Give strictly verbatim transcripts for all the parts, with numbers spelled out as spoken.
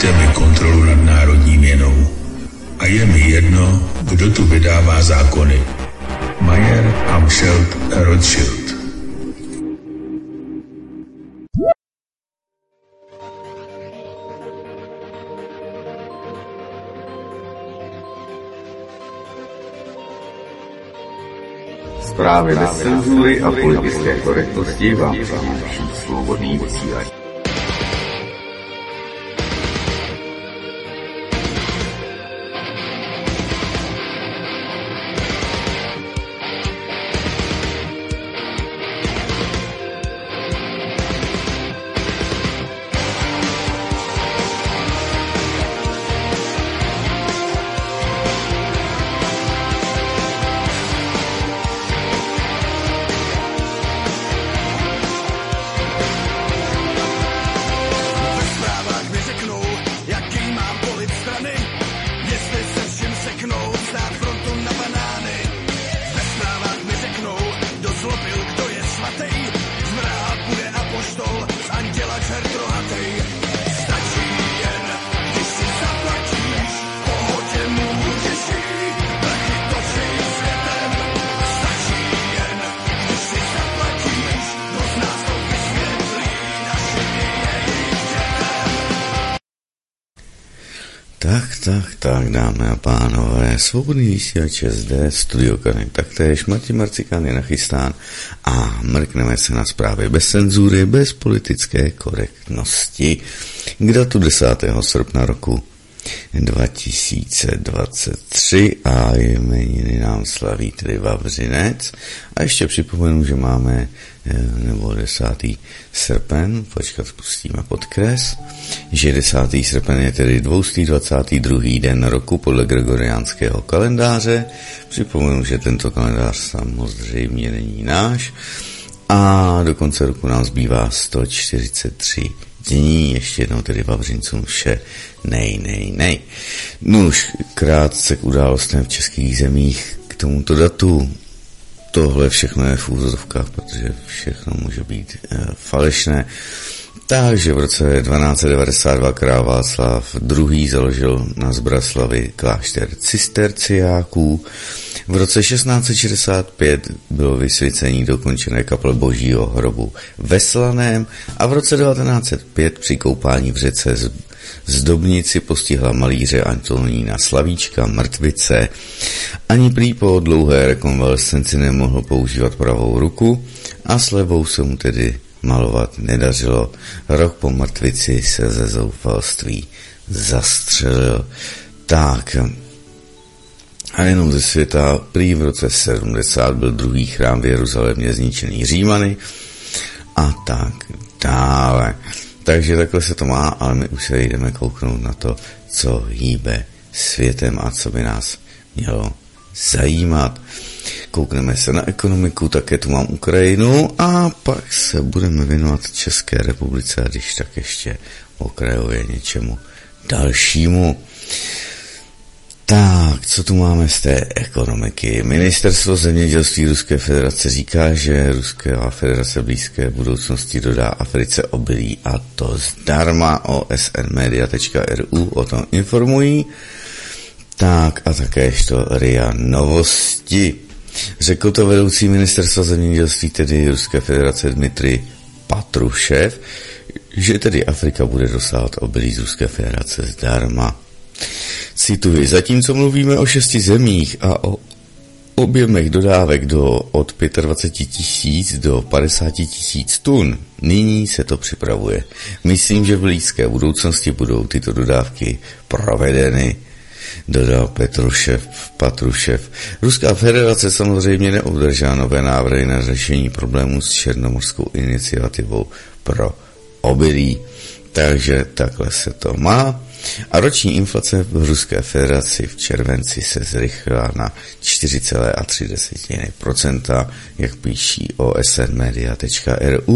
Dejte mi kontrolu nad národní měnou. A je mi jedno, kdo tu vydává zákony. Mayer, Amschelt, Rothschild. Zprávy bez cenzury a politické korektnosti vám přináší Svobodný vysílač. Tak, tak, tak, dámy a pánové, Svobodný vysílač zde, Studio Connect taktéž, Martin Marcikán je nachystán a mrkneme se na zprávy bez cenzury, bez politické korektnosti. K datu desátého srpna roku dva tisíce dvacet tři a jmeniny nám slaví tedy Vavřinec. A ještě připomenu, že máme nebo desátý srpen, počkat, pustíme podkres, že desátý srpen je tedy dvě stě dvacátý druhý den roku podle gregoriánského kalendáře. Připomenu, že tento kalendář samozřejmě není náš a do konce roku nám zbývá sto čtyřicet tři dní, ještě jednou tedy Vavřincům vše nej, nej, nej. No už krátce k událostem v českých zemích k tomuto datu. Tohle všechno je v úzovkách, protože všechno může být e, falešné. Takže v roce dvanáct set devadesát dva král Václav druhý. založil na Zbraslavi klášter cisterciáků. V roce šestnáct set šedesát pět bylo vysvěcení dokončené kaple Božího hrobu ve Slaném a v roce devatenáct set pět při koupání v řece Zdobnici postihla malíře Antonína Slavíčka mrtvice. Ani prý po dlouhé rekonvalescenci nemohl používat pravou ruku a s levou se mu tedy malovat nedařilo. Rok po mrtvici se ze zoufalství zastřelil. Tak, a jenom ze světa, prý v roce sedmdesát byl druhý chrám v Jeruzalémě zničený Římany a tak dále. Takže takhle se to má, ale my už se jdeme kouknout na to, co hýbe světem a co by nás mělo zajímat. Koukneme se na ekonomiku, také tu mám Ukrajinu a pak se budeme věnovat České republice a když tak ještě okrajově něčemu dalšímu. Tak, co tu máme z té ekonomiky? Ministerstvo zemědělství Ruské federace říká, že Ruská federace blízké budoucnosti dodá Africe obilí a to zdarma. O S N media tečka R U o tom informují. Tak a takéž to R I A Novosti. Řekl to vedoucí ministerstva zemědělství, tedy Ruské federace Dmitrij Patrušev, že tedy Afrika bude dosávat obilí z Ruské federace zdarma. Cituji, zatímco mluvíme o šesti zemích a o objemech dodávek do od dvacet pět tisíc do padesát tisíc tun, nyní se to připravuje. Myslím, že v blízké budoucnosti budou tyto dodávky provedeny, dodal Petrušev, Patrušev. Ruská federace samozřejmě neobdržela nové návrhy na řešení problémů s černomořskou iniciativou pro obilí. Takže takhle se to má. A roční inflace v Ruské federaci v červenci se zrychlila na čtyři celá tři procenta, jak píší O S N media tečka R U.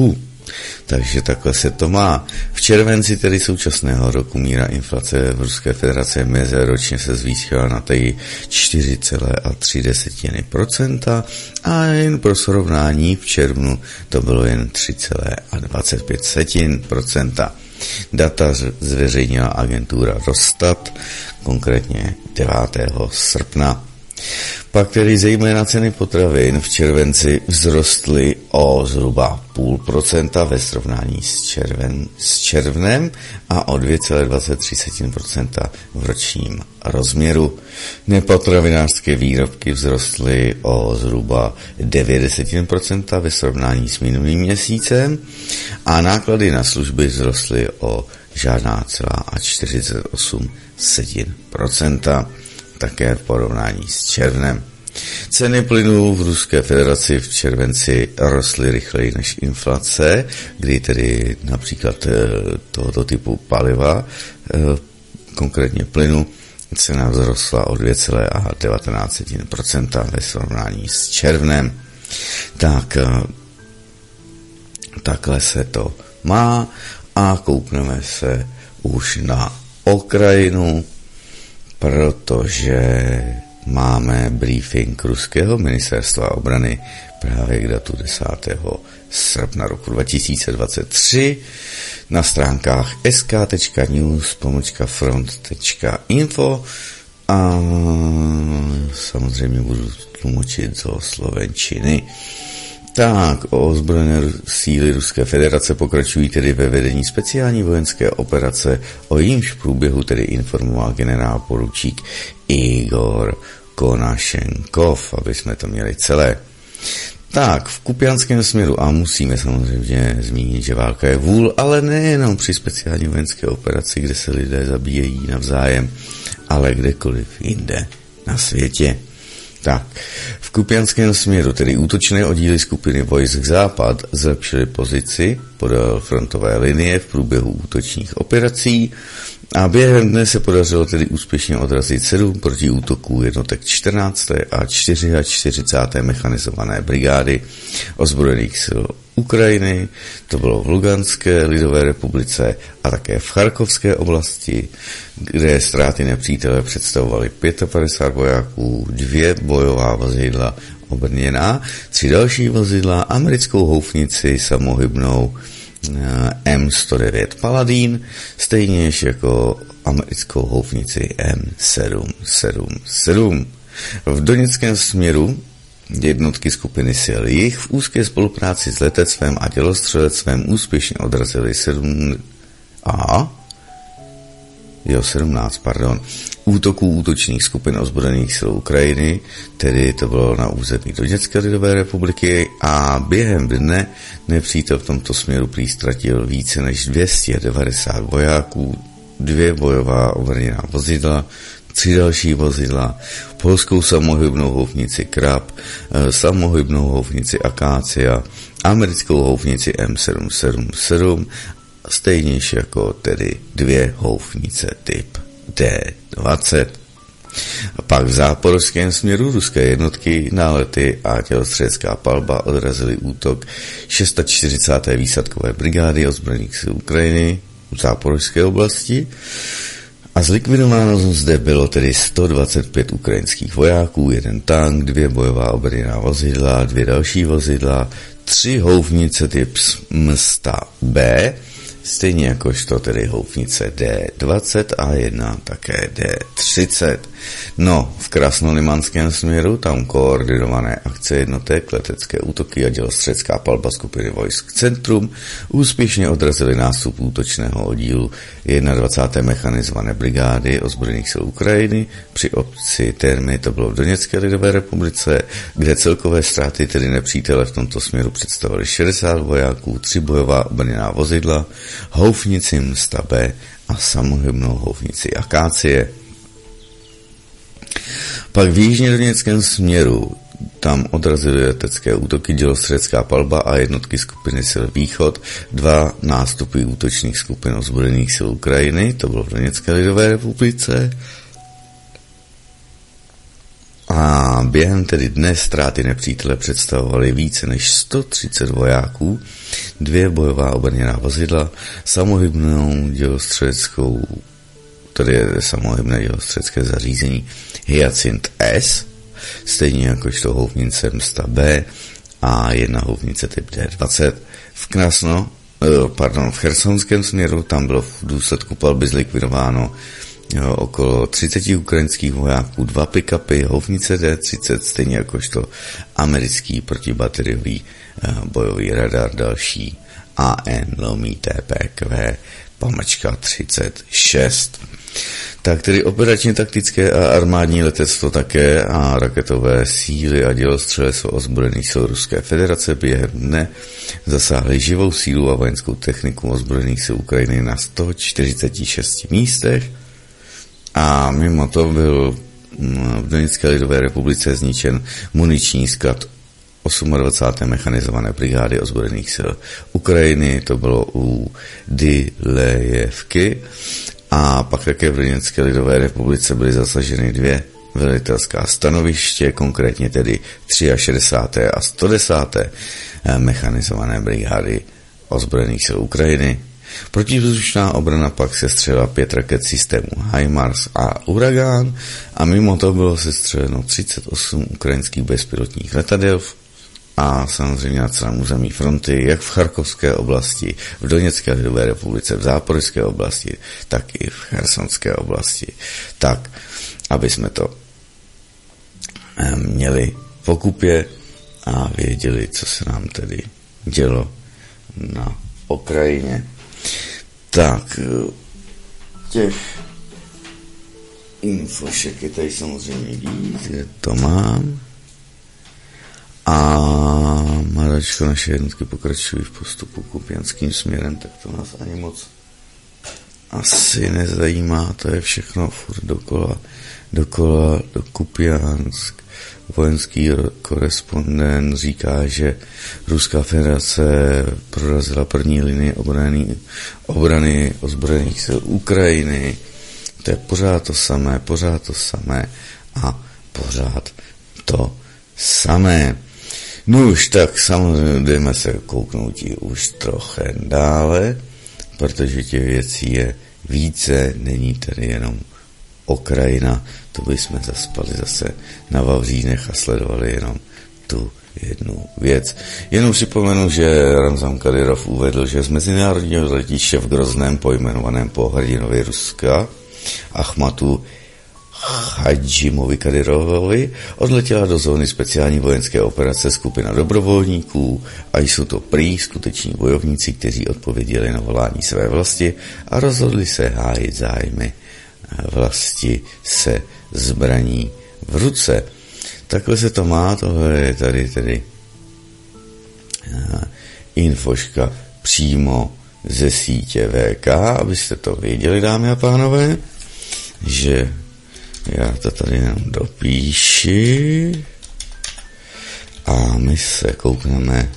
Takže takhle se to má. V červenci tedy současného roku míra inflace v Ruské federaci meziročně se zvýšila na tady čtyři celé tři procenta a jen pro srovnání v červnu to bylo jen tři celé dvacet pět procenta. Data zveřejnila agentura Rosstat, konkrétně devátého srpna. Pak tedy zejména ceny potravin v červenci vzrostly o zhruba půl procenta ve srovnání s, červen, s červnem a o dvě celé dvacet tři procenta v ročním rozměru. Nepotravinářské výrobky vzrostly o zhruba devět procent ve srovnání s minulým měsícem a náklady na služby vzrostly o žádná celá čtyřicet osm procenta. Také v porovnání s červnem. Ceny plynu v Ruské federaci v červenci rostly rychleji než inflace, kdy tedy například tohoto typu paliva, konkrétně plynu, cena vzrostla o dvě celé devatenáct procenta ve srovnání s červnem. Tak, takhle se to má a koukneme se už na Ukrajinu, protože máme briefing ruského ministerstva obrany právě k datu desátého srpna roku dva tisíce dvacet tři na stránkách es ká tečka news pomlčka front tečka info a samozřejmě budu tlumočit do slovenčiny. Tak, ozbrojené síly Ruské federace pokračují tedy ve vedení speciální vojenské operace, o jímž průběhu tedy informoval generál poručík Igor Konašenkov, aby jsme to měli celé. Tak, v kupianském směru, a musíme samozřejmě zmínit, že válka je vůl, ale nejenom při speciální vojenské operaci, kde se lidé zabíjejí navzájem, ale kdekoliv jinde na světě. Tak, v kupianském směru, tedy útočné oddíly skupiny vojsk Západ, zlepšily pozici podél frontové linie v průběhu útočních operací a během dne se podařilo tedy úspěšně odrazit sedm protiútoků jednotek čtrnácté a čtyřicáté mechanizované brigády ozbrojených sil Ukrajiny, to bylo v Luganské lidové republice a také v Charkovské oblasti, kde ztráty nepřítele představovaly padesát pět vojáků, dvě bojová vozidla obrněná, tři další vozidla, americkou houfnici samohybnou em sto devět Paladin, stejně jako americkou houfnici em sedm sedm sedm. V doněckém směru jednotky skupiny sil Jih v úzké spolupráci s letectvem a dělostřelectvem úspěšně odrazili sedm a jo, sedmnáct, pardon, útoků útočných skupin ozbrojených sil Ukrajiny, tedy to bylo na území Doněcké lidové republiky a během dne nepřítel v tomto směru prý ztratil více než dvě stě devadesát vojáků, dvě bojová obrněná vozidla, tři další vozidla, polskou samohybnou houfnici Krab, samohybnou houfnici Akácia, americkou houfnici em sedm sedm sedm, stejně jako tedy dvě houfnice typ dé dvacet. A pak v záporožském směru ruské jednotky, nálety a tělostřelecká palba odrazily útok čtyřicáté šesté výsadkové brigády ozbrojených sil Ukrajiny v záporožské oblasti a zlikvidováno zde bylo tedy sto dvacet pět ukrajinských vojáků, jeden tank, dvě bojová obrněná vozidla, dvě další vozidla, tři houfnice typ Msta B, stejně jakožto tedy houfnice dé dvacet a jedna také dé třicet. No, v krasnolimanském směru tam koordinované akce jednotek, letecké útoky a dělostřelecká palba skupiny vojsk Centrum úspěšně odrazily nástup útočného oddílu dvacáté první mechanizované brigády ozbrojených sil Ukrajiny při obci Termy, to bylo v Doněcké lidové republice, kde celkové ztráty tedy nepřítele v tomto směru představily šedesát vojáků, tři bojová obrněná vozidla, houfnici Msta B a samohybnou houfnici Akácie. Pak v jižně doněckém směru tam odrazily letecké útoky, dělostřelecká palba a jednotky skupiny sil Východ, dva nástupy útočných skupin ozbrojených sil Ukrajiny, to bylo v Doněcké lidové republice, A během tedy dne ztráty nepřítele představovaly více než sto třicet vojáků, dvě bojová obrněná vozidla, samohybnou dělostřeleckou, tady je samohybné dělostřelecké zařízení Hyacint S, stejně jakožto houfnice Msta B a jedna houfnice typ D dvacet. V Krasno, pardon, v chersonském směru tam bylo v důsledku palby zlikvidováno jo, okolo třicet ukrajinských vojáků, dva pick-upy, houfnice D třicet, stejně jakožto americký protibateriový bojový radar, další A N lomí T P Q pamlčka třicet šest. Tak tedy operačně taktické a armádní letectvo také a raketové síly a dělostřelectvo ozbrojených sil Ruské federace během dne zasáhly živou sílu a vojenskou techniku ozbrojených sil Ukrajiny na sto čtyřicet šest místech a mimo to byl v Doněcké lidové republice zničen muniční sklad dvacáté osmé mechanizované brigády ozbrojených sil Ukrajiny, to bylo u Dilejevky. A pak také v Doněcké lidové republice byly zasaženy dvě velitelská stanoviště, konkrétně tedy šedesáté třetí a sto desáté mechanizované brigády ozbrojených sil Ukrajiny. Protivzdušná obrana pak sestřelila pět raket systému HIMARS a Uragan a mimo to bylo sestřeleno třicet osm ukrajinských bezpilotních letadel a samozřejmě na celém území fronty, jak v Charkovské oblasti, v Doněcké lidové republice, v Záporožské oblasti, tak i v Chersonské oblasti. Tak, aby jsme to měli v okupě a věděli, co se nám tedy dělo na Ukrajině. Tak, těch infošek je tady samozřejmě víc, kde to mám. A Maračko, naše jednotky pokračují v postupu kupianským směrem, tak to nás ani moc asi nezajímá, to je všechno furt dokola, dokola do Kupiansk. Vojenský korespondent říká, že Ruská federace prorazila první linii obrany, obrany ozbrojených sil Ukrajiny. To je pořád to samé, pořád to samé a pořád to samé. No už tak samozřejmě jdeme se kouknout už trochu dále, protože těch věcí je více, není tady jenom Ukrajina, to bychom zaspali zase na Vavřínech a sledovali jenom tu jednu věc. Jenom připomenu, že Ramzan Kadyrov uvedl, že z mezinárodního letiště v Grozném pojmenovaném po hrdinovi Ruska Achmatu Hadžimovi Kadyrovovi odletěla do zóny speciální vojenské operace skupina dobrovolníků a jsou to prý skuteční bojovníci, kteří odpověděli na volání své vlasti a rozhodli se hájit zájmy vlasti se zbraní v ruce. Takhle se to má, tohle je tady tedy infoška přímo ze sítě V K, abyste to věděli, dámy a pánové, že já to tady jenom dopíši a my se koukneme.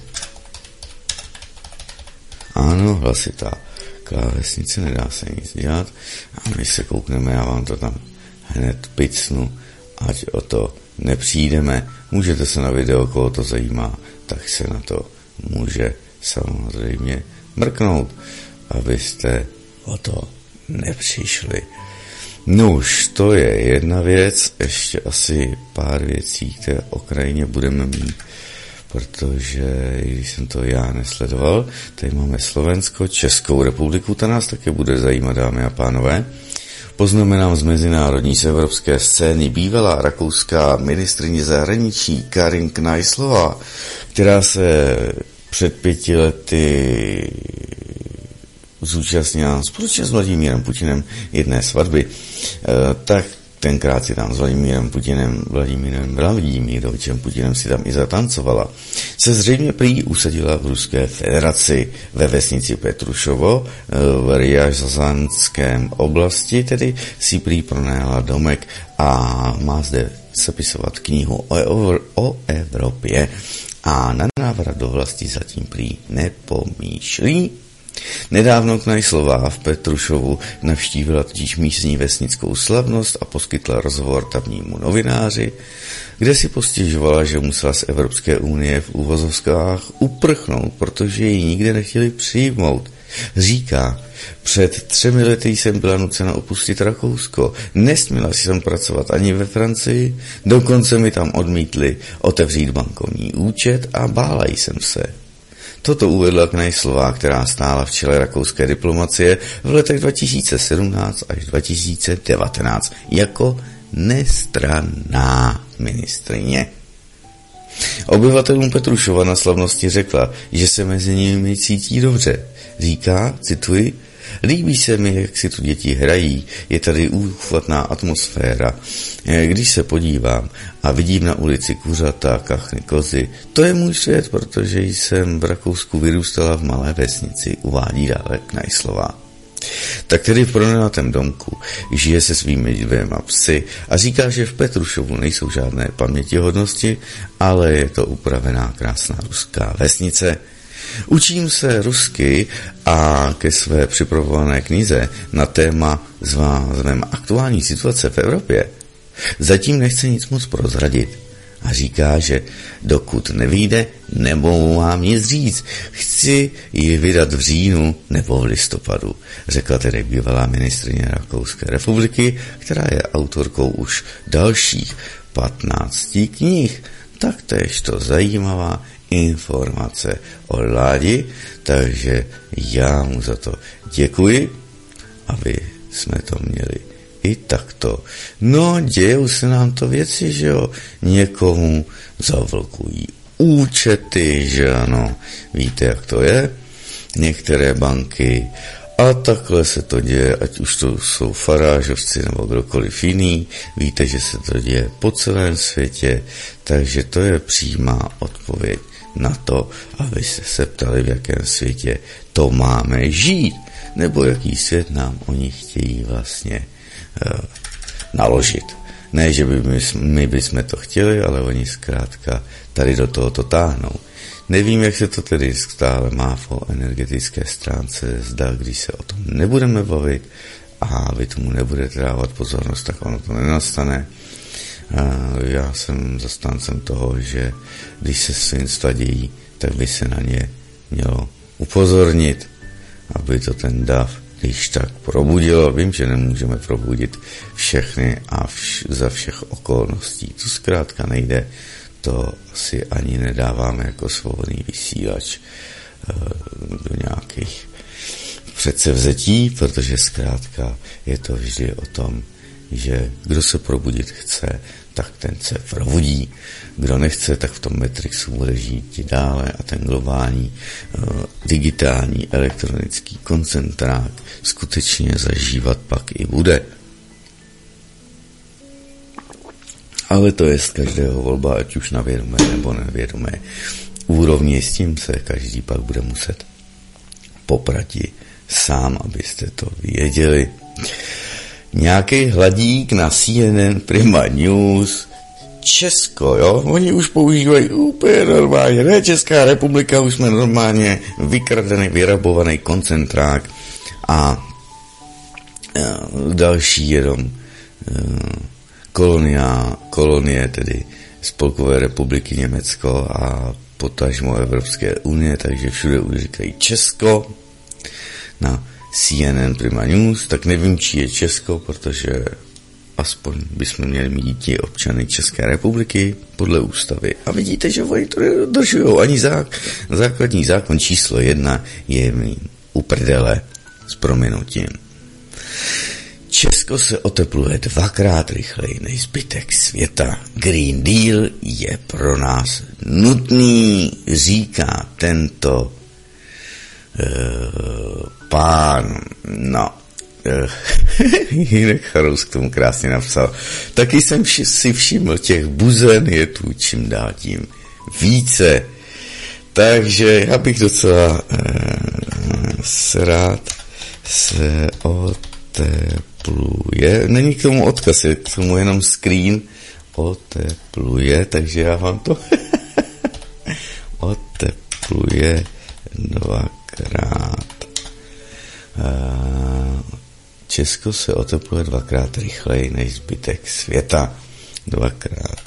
Ano, hlasitá klávesnice, nedá se nic dělat a my se koukneme, já vám to tam hned picnu, ať o to nepřijdeme. Můžete se na video, koho to zajímá, tak se na to může samozřejmě mrknout, abyste o to nepřišli. No už to je jedna věc, ještě asi pár věcí, které o krajině budeme mít, protože když jsem to já nesledoval, tady máme Slovensko, Českou republiku, ta nás také bude zajímat, dámy a pánové. Poznamenám z mezinárodní z evropské scény bývalá rakouská ministryně zahraničí Karin Kneißlová, která se před pěti lety zúčastnila společně s Vladimírem Putinem jedné svatby, e, tak tenkrát si tam s Vladimírem Putinem, Vladimírem Vladimírovičem Putinem si tam i zatancovala, se zřejmě prý usadila v Ruské federaci ve vesnici Petrušovo v Ryazanském oblasti, tedy si prý pronajala domek a má zde sepisovat knihu o, o Evropě a na návrat do vlasti zatím prý nepomýšlí. Nedávno Knajslová v Petrušovu navštívila totiž místní vesnickou slavnost a poskytla rozhovor tamnímu novináři, kde si postěžovala, že musela z Evropské unie v úvozovkách uprchnout, protože ji nikde nechtěli přijmout. Říká, před třemi lety jsem byla nucena opustit Rakousko, nesměla jsem pracovat ani ve Francii, dokonce mi tam odmítli otevřít bankovní účet a bála jsem se. Toto uvedla Knajslová, která stála v čele rakouské diplomacie v letech dva tisíce sedmnáct až dva tisíce devatenáct jako nestranná ministryně. Obyvatelům Petrušova na slavnosti řekla, že se mezi nimi cítí dobře. Říká, cituji, líbí se mi, jak si tu děti hrají, je tady úchvatná atmosféra. Když se podívám a vidím na ulici kuřata, kachny, kozy, to je můj svět, protože jsem v Rakousku vyrůstala v malé vesnici, uvádí dále Knajslová. Tak tedy v pronajatém domku žije se svými dvěma psy a říká, že v Petrušovu nejsou žádné pamětihodnosti, ale je to upravená krásná ruská vesnice. Učím se rusky a ke své připravované knize na téma s názvem Aktuální situace v Evropě zatím nechce nic moc prozradit a říká, že dokud nevyjde, nemohu vám nic říct. Chci ji vydat v říjnu nebo v listopadu, řekla tedy bývalá ministryně Rakouské republiky, která je autorkou už dalších patnácti knih. Taktéž to zajímavá informace o Ládi, takže já mu za to děkuji, aby jsme to měli i takto. No, dějou se nám to věci, že jo, někomu zavlkují účety, že ano, víte, jak to je, některé banky a takhle se to děje, ať už to jsou farážovci nebo kdokoliv jiný, víte, že se to děje po celém světě, takže to je přímá odpověď na to, aby se se ptali, v jakém světě to máme žít, nebo jaký svět nám oni chtějí vlastně uh, naložit. Ne, že by my, my bychom to chtěli, ale oni zkrátka tady do toho to táhnou. Nevím, jak se to tedy stále má po energetické stránce, zda, když se o tom nebudeme bavit a vy tomu nebudete dávat pozornost, tak ono to nenastane. Já jsem zastáncem toho, že když se svinstva dějí, tak by se na ně mělo upozornit, aby to ten dav když tak probudilo. Vím, že nemůžeme probudit všechny a vš- za všech okolností. To zkrátka nejde, to si ani nedáváme jako svobodný vysílač do nějakých předsevzetí, protože zkrátka je to vždy o tom, že kdo se probudit chce, tak ten se probudí. Kdo nechce, tak v tom Matrixu bude žít dále a ten globální, digitální, elektronický koncentrák skutečně zažívat pak i bude. Ale to je z každého volba, ať už na vědomé nebo nevědomé úrovni, s tím se každý pak bude muset poprati sám, abyste to věděli. Nějaký hladík na C N N Prima News, Česko, jo, oni už používají úplně normálně, ne, Česká republika, už jsme normálně vykradený, vyrabovaný koncentrák a, a další jenom kolonia, kolonie, tedy Spolkové republiky Německo a potažmo Evropské unie, takže všude už říkají Česko na C N N Prima News, tak nevím, či je Česko, protože aspoň bychom měli mít ti občany České republiky podle ústavy. A vidíte, že oni to nedodržujou. Ani zák, základní zákon číslo jedna je jim uprdele s prominutím. Česko se otepluje dvakrát rychleji než zbytek světa. Green Deal je pro nás nutný, říká tento uh, pán, no, Jinek Charous k tomu krásně napsal. Taky jsem vši, si všiml, těch buzen je tu čím dál tím více. Takže já bych docela eh, rád se otepluje. Není k tomu odkaz, je k tomu jenom screen. Otepluje, takže já vám to otepluje dvakrát Česko se otepluje dvakrát rychleji než zbytek světa. Dvakrát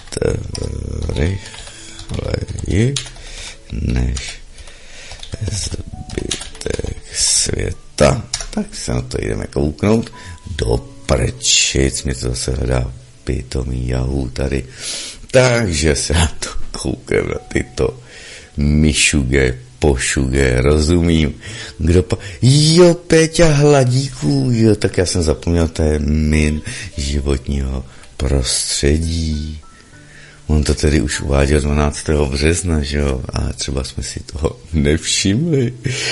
rychleji než zbytek světa. Tak se na to jdeme kouknout. Do prčic, mě to zase hledá pitomý Yahoo tady. Takže se na to koukám, na tyto myšuge, pošuge, rozumím. Kdo pa... Jo, Péťa Hladíků, jo, tak já jsem zapomněl, to je min životního prostředí. On to tedy už uváděl dvanáctého března, že jo, ale třeba jsme si toho nevšimli.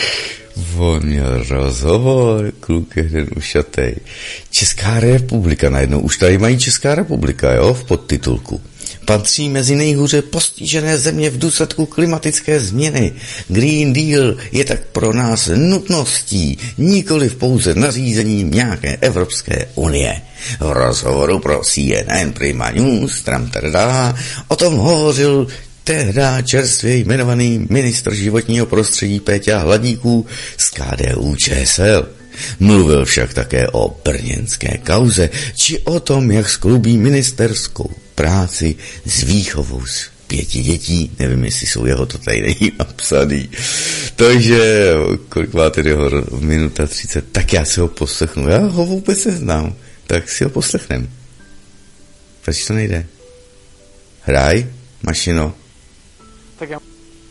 On měl rozhovor, kluk jeden ušatej. Česká republika, najednou už tady mají Česká republika, jo, v podtitulku. Patří mezi nejhůře postižené země v důsledku klimatické změny. Green Deal je tak pro nás nutností, nikoliv pouze nařízením nějaké Evropské unie. V rozhovoru pro C N N Prima News Tramtrdá o tom hovořil tehda čerstvě jmenovaný ministr životního prostředí Péťa Hladíků z K D U Č S L. Mluvil však také o brněnské kauze, či o tom, jak skloubí ministerskou práci s výchovou z pěti dětí. Nevím, jestli jsou jeho, to tady není napsaný. Takže, kolik má tedy ho, minuta třicet, tak já si ho poslechnu. Já ho vůbec neznám, tak si ho poslechnem. Proč to nejde? Hraj, mašino. Tak já...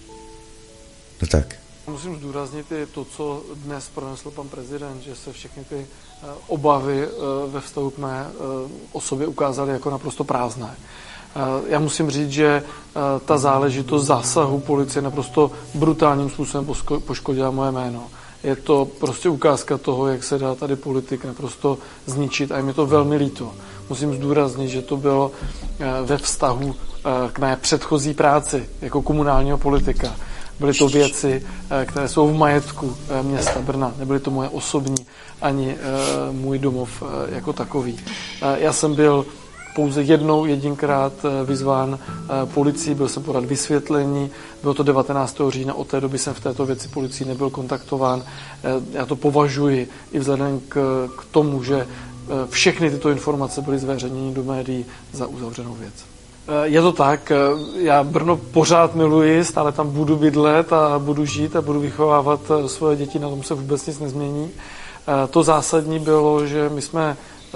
No tak. Musím zdůraznit i to, co dnes pronesl pan prezident, že se všechny ty obavy ve vztahu k mé osobě ukázaly jako naprosto prázdné. Já musím říct, že ta záležitost zásahu policie naprosto brutálním způsobem poškodila moje jméno. Je to prostě ukázka toho, jak se dá tady politik naprosto zničit a je mi to velmi líto. Musím zdůraznit, že to bylo ve vztahu k mé předchozí práci jako komunálního politika. Byly to věci, které jsou v majetku města Brna. Nebyly to moje osobní ani můj domov jako takový. Já jsem byl pouze jednou, jedinkrát vyzván policií, byl jsem podat vysvětlení, bylo to devatenáctého října, od té doby jsem v této věci policií nebyl kontaktován. Já to považuji i vzhledem k, k tomu, že všechny tyto informace byly zveřejněny do médií za uzavřenou věc. Je to tak, já Brno pořád miluji, stále tam budu bydlet a budu žít a budu vychovávat svoje děti, na tom se vůbec nic nezmění. To zásadní bylo, že my jsme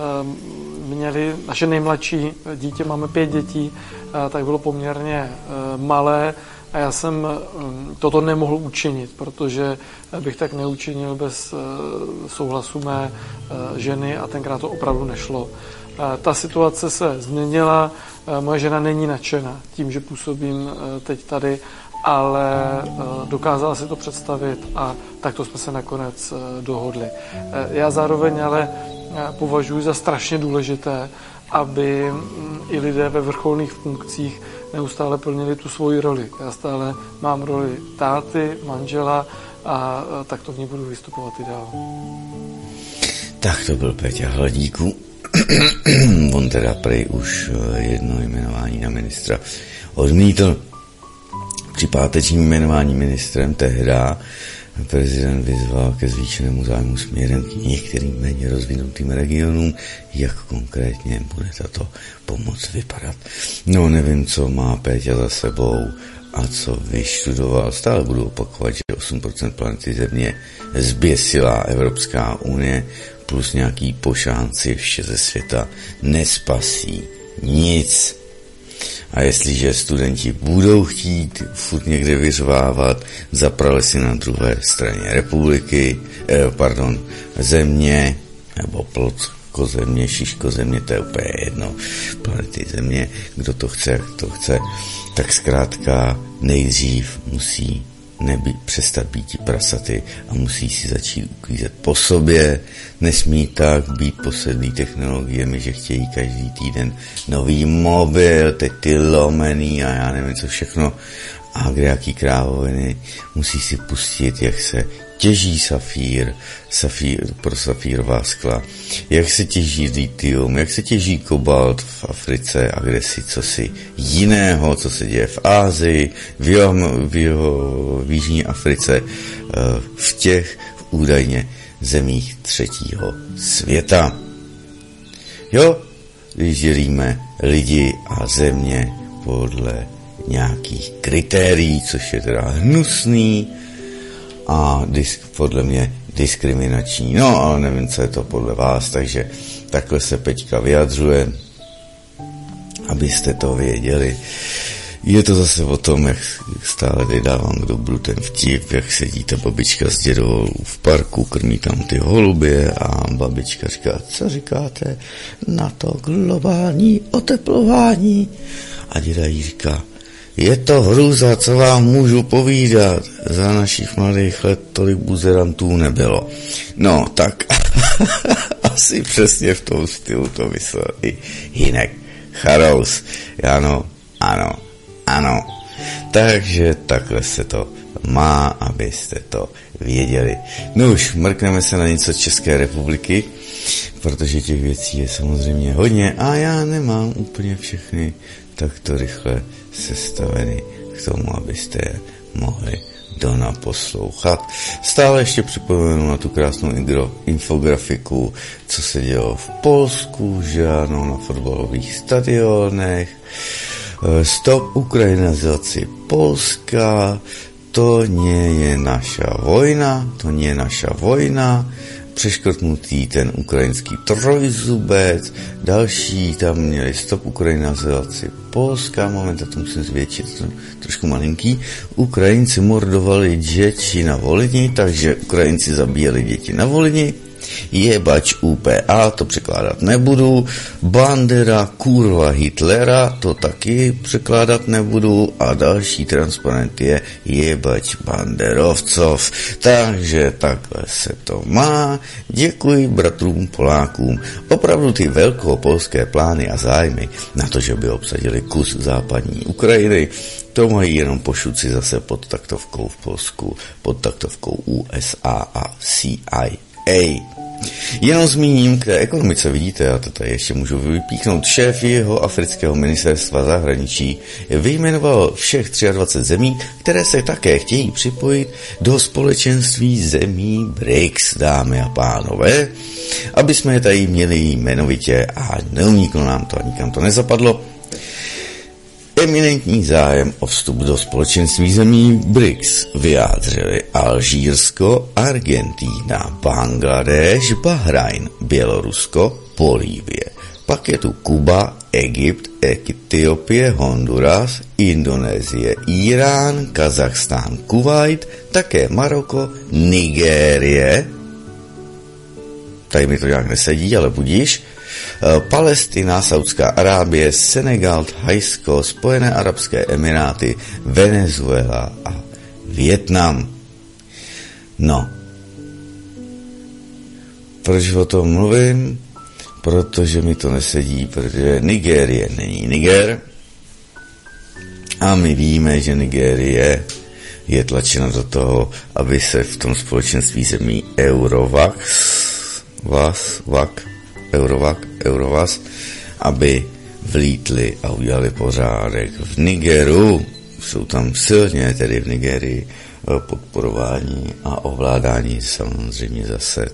měli, naše nejmladší dítě, máme pět dětí, tak bylo poměrně malé a já jsem toto nemohl učinit, protože bych tak neučinil bez souhlasu mé ženy a tenkrát to opravdu nešlo. Ta situace se změnila, moje žena není nadšená tím, že působím teď tady, ale dokázala si to představit a takto jsme se nakonec dohodli. Já zároveň ale považuji za strašně důležité, aby i lidé ve vrcholných funkcích neustále plnili tu svoji roli. Já stále mám roli táty, manžela a tak to v ní budu vystupovat i dál. Tak to byl Péťa Hladíků. On teda prej už jedno jmenování na ministra odmítl. Při pátečním jmenování ministrem tehda prezident vyzval ke zvýšenému zájmu směrem k některým méně rozvinutým regionům, jak konkrétně bude tato pomoc vypadat. No, nevím, co má Péťa za sebou a co vyštudoval. Stále budu opakovat, že osm procent planety Země zběsila Evropská unie plus nějaký pošánci ještě ze světa nespasí nic. A jestliže studenti budou chtít furt někde vyřvávat, zaprali si na druhé straně republiky, eh, pardon, země, nebo plocko země, šiško země, to je úplně jedno, planety Země, kdo to chce, jak to chce, tak zkrátka nejdřív musí nebýt, přestat být ti prasaty a musí si začít uklízet po sobě. Nesmí tak být posedlý technologiemi, že chtějí každý týden nový mobil, teď ty lomený a já nevím co všechno a kde jaký krávoviny. Musí si pustit, jak se těží safír, safír pro safírová skla, jak se těží lithium, jak se těží kobalt v Africe a kde si cosi jiného, co se děje v Ázii, v, jeho, v, jeho, v Jižní Africe, v těch údajně zemích třetího světa. Jo, když dělíme lidi a země podle nějakých kritérií, což je teda hnusný a disk, podle mě diskriminační. No, ale nevím, co je to podle vás, takže takhle se Peťka vyjadřuje, abyste to věděli. Je to zase o tom, jak stále vydávám k dobru ten vtip, jak sedí ta babička s dědou v parku, krmí tam ty holubě a babička říká, co říkáte na to globální oteplování? A děda jí říká, je to hrůza, co vám můžu povídat, za našich mladých let tolik buzerantů nebylo. No, tak asi přesně v tom stylu to myslel i Hinek Charous. Ano, ano. Ano, takže takhle se to má, abyste to věděli. No už, mrkneme se na něco z České republiky, protože těch věcí je samozřejmě hodně a já nemám úplně všechny takto rychle sestaveny k tomu, abyste je mohli donaposlouchat. Stále ještě připomenu na tu krásnou infografiku, co se dělo v Polsku, že ano, na fotbalových stadionech. Stop ukrajinizaci Polska, to nie je naša vojna, to nie je naša vojna, přeškrtnutý ten ukrajinský trojzubec, další tam měli stop ukrajinizaci Polska, moment, já to musím zvětšit, to trošku malinký, Ukrajinci mordovali děti na Volyni, takže Ukrajinci zabíjeli děti na Volyni, jebač U P A, to překládat nebudu, Bandera, kurva Hitlera, to taky překládat nebudu a další transparent je jebač banderovcov. Takže takhle se to má. Děkuji bratrům Polákům. Opravdu ty velkopolské plány a zájmy na to, že by obsadili kus západní Ukrajiny, to mají jenom pošuci zase pod taktovkou v Polsku, pod taktovkou U S A a C I A. Jenom zmíním k té ekonomice, vidíte, já to tady ještě můžu vypíchnout. Šéf jeho afrického ministerstva zahraničí vyjmenoval všech dvacet tři zemí, které se také chtějí připojit do společenství zemí B R I C S, dámy a pánové, aby jsme je tady měli jmenovitě a neuniklo nám to a nikam to nezapadlo. Eminentní zájem o vstup do společenství zemí B R I C S vyjádřili Alžírsko, Argentína, Bangladeš, Bahrajn, Bělorusko, Bolívie. Pak je tu Kuba, Egypt, Etiopie, Honduras, Indonésie, Irán, Kazachstán, Kuvajt, také Maroko, Nigérie, tady mi to nějak nesedí, ale budíš, Palestina, Saudská Arábie, Senegal, Thajsko, Spojené arabské emiráty, Venezuela a Vietnam. No. Proč o tom mluvím? Protože mi to nesedí, protože Nigérie není Niger a my víme, že Nigérie je tlačena do toho, aby se v tom společenství zemí Eurovax, Vas, Vak, Eurovac, Eurovaz, aby vlítli a udělali pořádek v Nigeru. Jsou tam silně, tedy v Nigerii, podporování a ovládání samozřejmě zase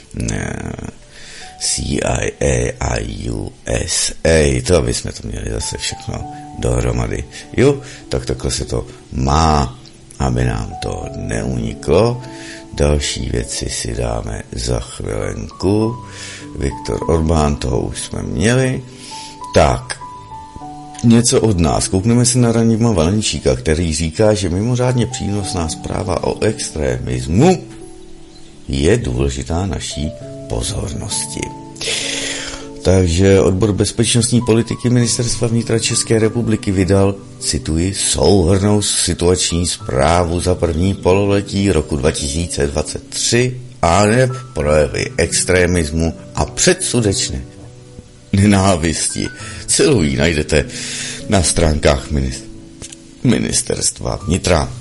C I A a U S A. To, aby jsme to měli zase všechno dohromady. Jo, tak takhle se to má, aby nám to neuniklo. Další věci si dáme za chvilenku. Viktor Orbán, toho už jsme měli. Tak, něco od nás. Koukneme se na Radima Valenčíka, který říká, že mimořádně přínosná zpráva o extremismu je důležitá naší pozornosti. Takže odbor bezpečnostní politiky Ministerstva vnitra České republiky vydal, cituji, souhrnnou situační zprávu za první pololetí roku dva tisíce dvacet tři a ne projevy extremismu a předsudečné nenávisti. Celou ji najdete na stránkách Ministerstva vnitra.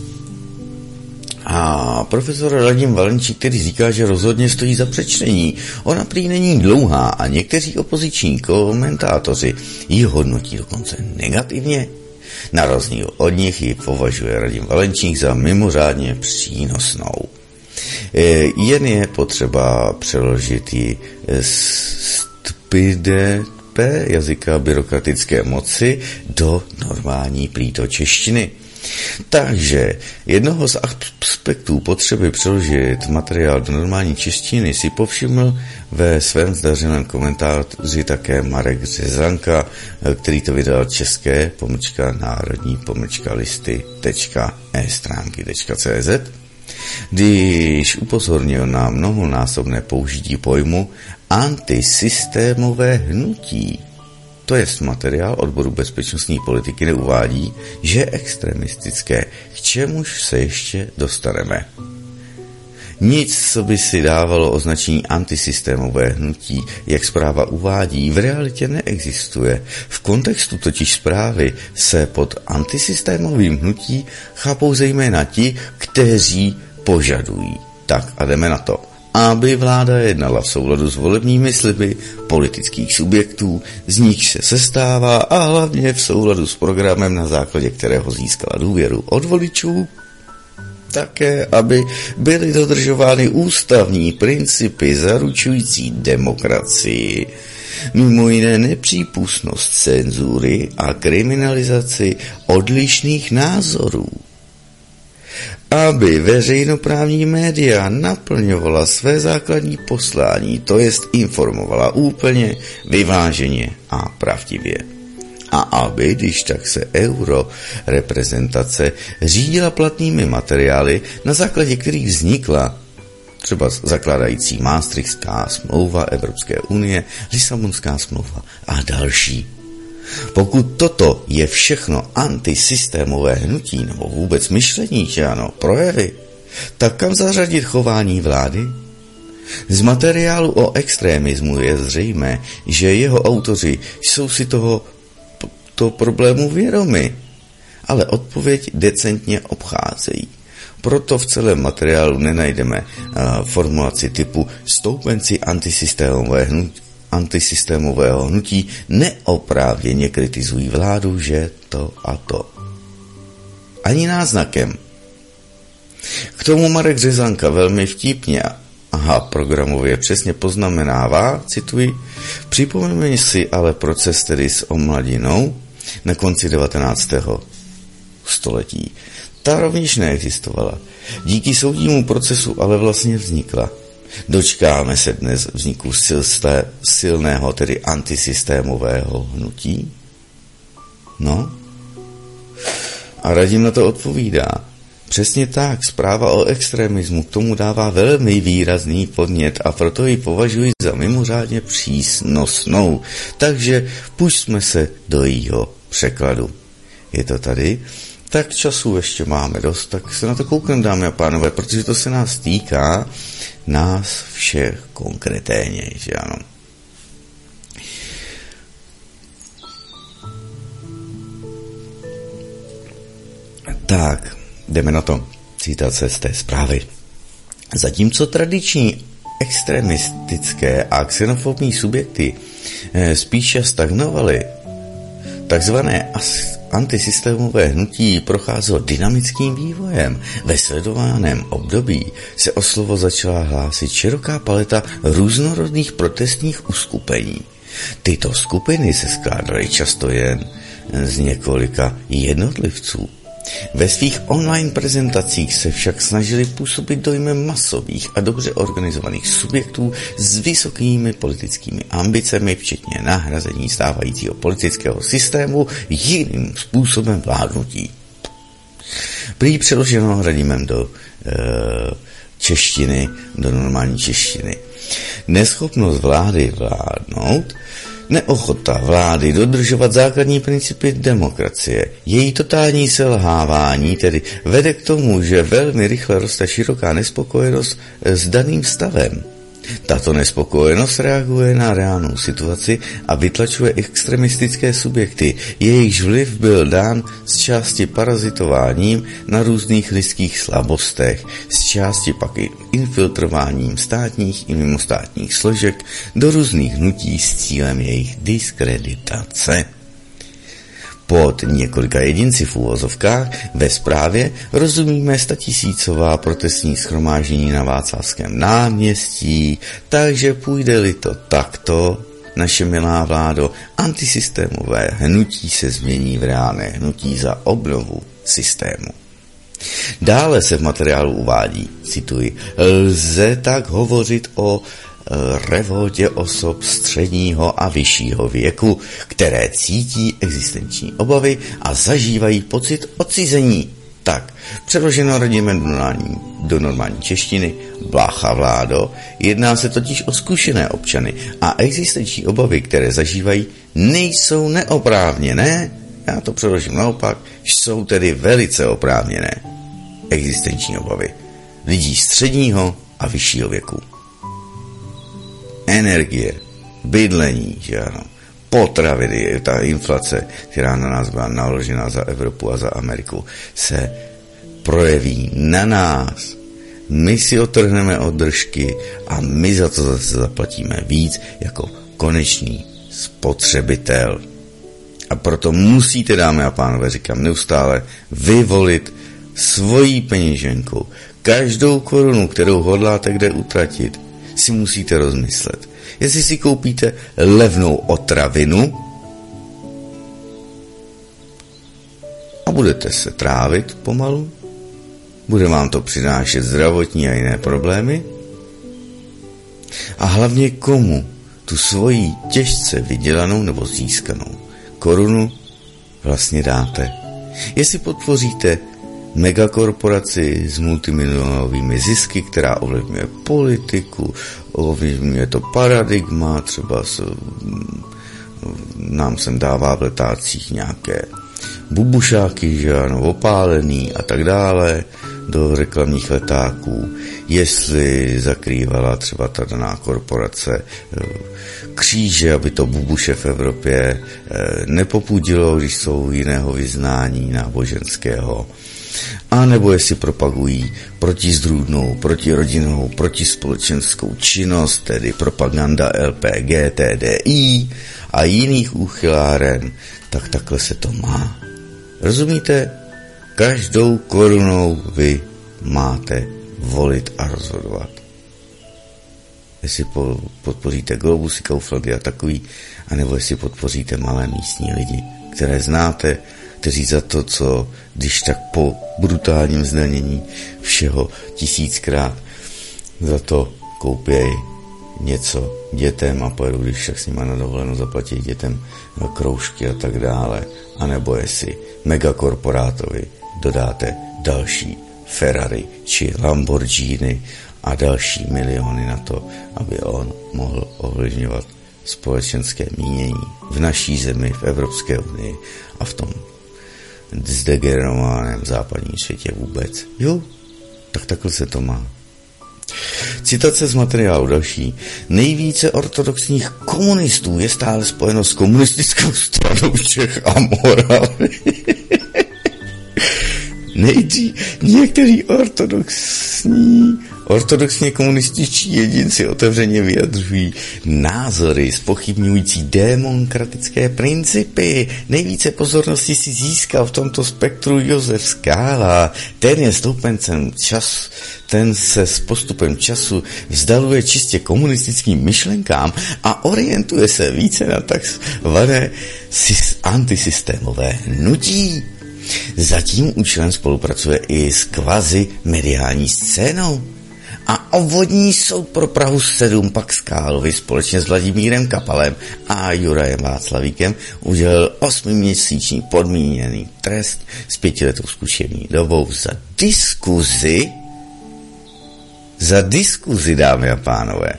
A profesor Radim Valenčík tedy říká, že rozhodně stojí za přečtení. Ona prý není dlouhá a někteří opoziční komentátoři ji hodnotí dokonce negativně. Na rozdíl od nich ji považuje Radim Valenčík za mimořádně přínosnou. Jen je potřeba přeložit ji z tpide jazyka byrokratické moci do normální plítočeštiny. Takže jednoho z aspektů potřeby přeložit materiál do normální češtiny si povšiml ve svém zdařeném komentáři také Marek Řezanka, který to vydal české pomlčka národní pomlčka listy tečka e stránky tečka cé zet, když upozornil na mnohonásobné použití pojmu antisystémové hnutí. To jest materiál odboru bezpečnostní politiky neuvádí, že je extremistické, k čemuž se ještě dostaneme. Nic, co by si dávalo označení antisystémové hnutí, jak zpráva uvádí, v realitě neexistuje. V kontextu totiž zprávy se pod antisystémovým hnutí chápou zejména ti, kteří požadují. Tak a jdeme na to. Aby vláda jednala v souladu s volebními sliby politických subjektů, z nich se sestává a hlavně v souladu s programem, na základě kterého získala důvěru od voličů, také, aby byly dodržovány ústavní principy zaručující demokracii, mimo jiné nepřípustnost cenzury a kriminalizaci odlišných názorů. Aby veřejnoprávní média naplňovala své základní poslání, to jest informovala úplně, vyváženě a pravdivě. A aby, když tak se euroreprezentace řídila platnými materiály, na základě kterých vznikla třeba zakládající Maastrichtská smlouva Evropské unie, Lisabonská smlouva a další. Pokud toto je všechno antisystémové hnutí nebo vůbec myšlení, že ano, projevy, tak kam zařadit chování vlády? Z materiálu o extremismu je zřejmé, že jeho autoři jsou si toho to problému vědomi, ale odpověď decentně obcházejí. Proto v celém materiálu nenajdeme uh, formulaci typu stoupenci antisystémové hnutí, antisystémového hnutí neoprávněně kritizují vládu, že to a to. Ani náznakem. K tomu Marek Řezanka velmi vtipně a programově přesně poznamenává, cituji, připomeňme si ale proces tedy s omladinou na konci devatenáctého století. Ta rovněž neexistovala. Díky soudnímu procesu ale vlastně vznikla. Dočkáme se dnes vzniku silsté, silného, tedy antisystémového hnutí? No? A Radim na to odpovídá. Přesně tak, zpráva o extremismu k tomu dává velmi výrazný podnět a proto ji považuji za mimořádně přísnosnou. Takže pusťme se do jejího překladu. Je to tady? Tak času ještě máme dost, tak se na to koukneme, dámy a pánové, protože to se nás týká nás všech konkrétně, že ano. Tak, jdeme na to. Citace z té zprávy. Zatímco tradiční extremistické a xenofobní subjekty spíše stagnovaly, takzvané antisystémové hnutí procházelo dynamickým vývojem. Ve sledovaném období se o slovo začala hlásit široká paleta různorodných protestních uskupení. Tyto skupiny se skládaly často jen z několika jednotlivců. Ve svých online prezentacích se však snažili působit dojmem masových a dobře organizovaných subjektů s vysokými politickými ambicemi, včetně nahrazení stávajícího politického systému jiným způsobem vládnutí. Prý přeloženo Radimem do e, češtiny, do normální češtiny. Neschopnost vlády vládnout, neochota vlády dodržovat základní principy demokracie, její totální selhávání tedy vede k tomu, že velmi rychle roste široká nespokojenost s daným stavem. Tato nespokojenost reaguje na reálnou situaci a vytlačuje extremistické subjekty. Jejichž vliv byl dán z části parazitováním na různých lidských slabostech, z části pak i infiltrováním státních i mimostátních složek do různých hnutí s cílem jejich diskreditace. Pod několika jedinci v úvozovkách ve zprávě rozumíme statisícová protestní shromáždění na Václavském náměstí, takže půjde-li to takto, naše milá vládo, antisystémové hnutí se změní v reálné hnutí za obnovu systému. Dále se v materiálu uvádí, cituji, lze tak hovořit o revoltě osob středního a vyššího věku, které cítí existenční obavy a zažívají pocit odcizení. Tak, přeloženo radíme do normální, do normální češtiny, blácha vládo, jedná se totiž o zkušené občany a existenční obavy, které zažívají, nejsou neoprávněné, já to přeložím naopak, jsou tedy velice oprávněné. Existenční obavy lidí středního a vyššího věku. Energie, bydlení, že ano, potraviny, ta inflace, která na nás byla naložena za Evropu a za Ameriku, se projeví na nás. My si otrhneme od držky a my za to zase zaplatíme víc jako konečný spotřebitel. A proto musíte, dámy a pánové, říkám neustále, vyvolit svojí peněženku. Každou korunu, kterou hodláte kde utratit, si musíte rozmyslet. Jestli si koupíte levnou otravinu a budete se trávit pomalu, bude vám to přinášet zdravotní a jiné problémy, a hlavně komu tu svoji těžce vydělanou nebo získanou korunu vlastně dáte. Jestli podpoříte megakorporaci s multimilionovými zisky, která ovlivňuje politiku, ovlivňuje to paradigma, třeba s, nám sem dává v letácích nějaké bubušáky, že ano, opálený a tak dále do reklamních letáků, jestli zakrývala třeba ta daná korporace kříže, aby to bubuše v Evropě nepopudilo, když jsou jiného vyznání náboženského, a nebo jestli propagují protizdrůdnou, protirodinnou, protispolečenskou činnost, tedy propaganda L P G T D I a jiných úchyláren, tak takhle se to má. Rozumíte? Každou korunou vy máte volit a rozhodovat. Jestli podpoříte Globusy, Kauflandy a takový, anebo jestli podpoříte malé místní lidi, které znáte, kteří za to, co když tak po brutálním zdanění všeho tisíckrát za to koupěj něco dětem a pojedu, když však s nima na dovolenou zaplatí dětem kroužky a tak dále, anebo jestli megakorporátovi dodáte další Ferrari či Lamborghini a další miliony na to, aby on mohl ovlivňovat společenské mínění v naší zemi, v Evropské unii a v tom zdegenerovaném západním světě vůbec. Jo, tak takhle se to má. Citace z materiálu další. Nejvíce ortodoxních komunistů je stále spojeno s komunistickou stranou Čech a Moravy. Nejdřív některý ortodoxní, ortodoxně komunističtí jedinci otevřeně vyjadřují názory zpochybňující demokratické principy. Nejvíce pozornosti si získal v tomto spektru Josef Skála. Ten je stoupencem čas, ten se s postupem času vzdaluje čistě komunistickým myšlenkám a orientuje se více na takzvané antisystémové hnutí. Za tím účelem spolupracuje i s kvazi mediální scénou. A obvodní soud pro Prahu sedm pak Skálovi společně s Vladimírem Kapalem a Jurajem Václavíkem udělil osmiměsíční podmíněný trest s pětiletou zkušební dobou za diskuzi, za diskuzi, dámy a pánové,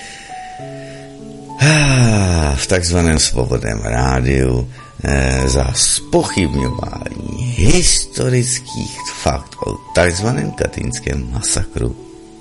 v takzvaném svobodném rádiu, za zpochybňování historických faktů o takzvaném katýnském masakru.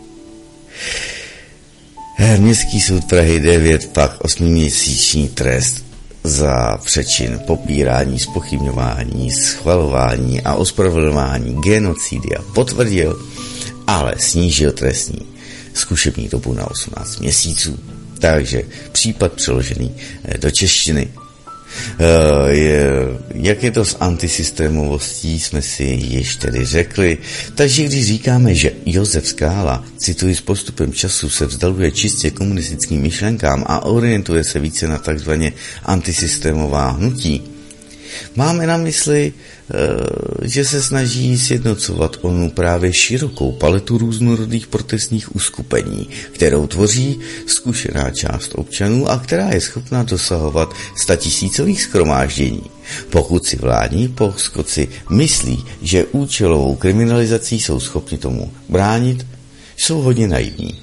Městský soud Prahy devět pak osmiměsíční trest za přečin popírání, zpochybňování, schvalování a ospravedlňování genocidy a potvrdil, ale snížil trestní zkušební dobu na osmnáct měsíců. Takže případ přeložený do češtiny. Jak je to s antisystémovostí, jsme si již tedy řekli. Takže když říkáme, že Josef Skála, cituji, s postupem času se vzdaluje čistě komunistickým myšlenkám a orientuje se více na takzvaně antisystémová hnutí, máme na mysli, že se snaží sjednocovat onu právě širokou paletu různorodých protestních uskupení, kterou tvoří zkušená část občanů a která je schopná dosahovat statisícových shromáždění. Pokud si vládní poskoci myslí, že účelovou kriminalizací jsou schopni tomu bránit, jsou hodně naivní.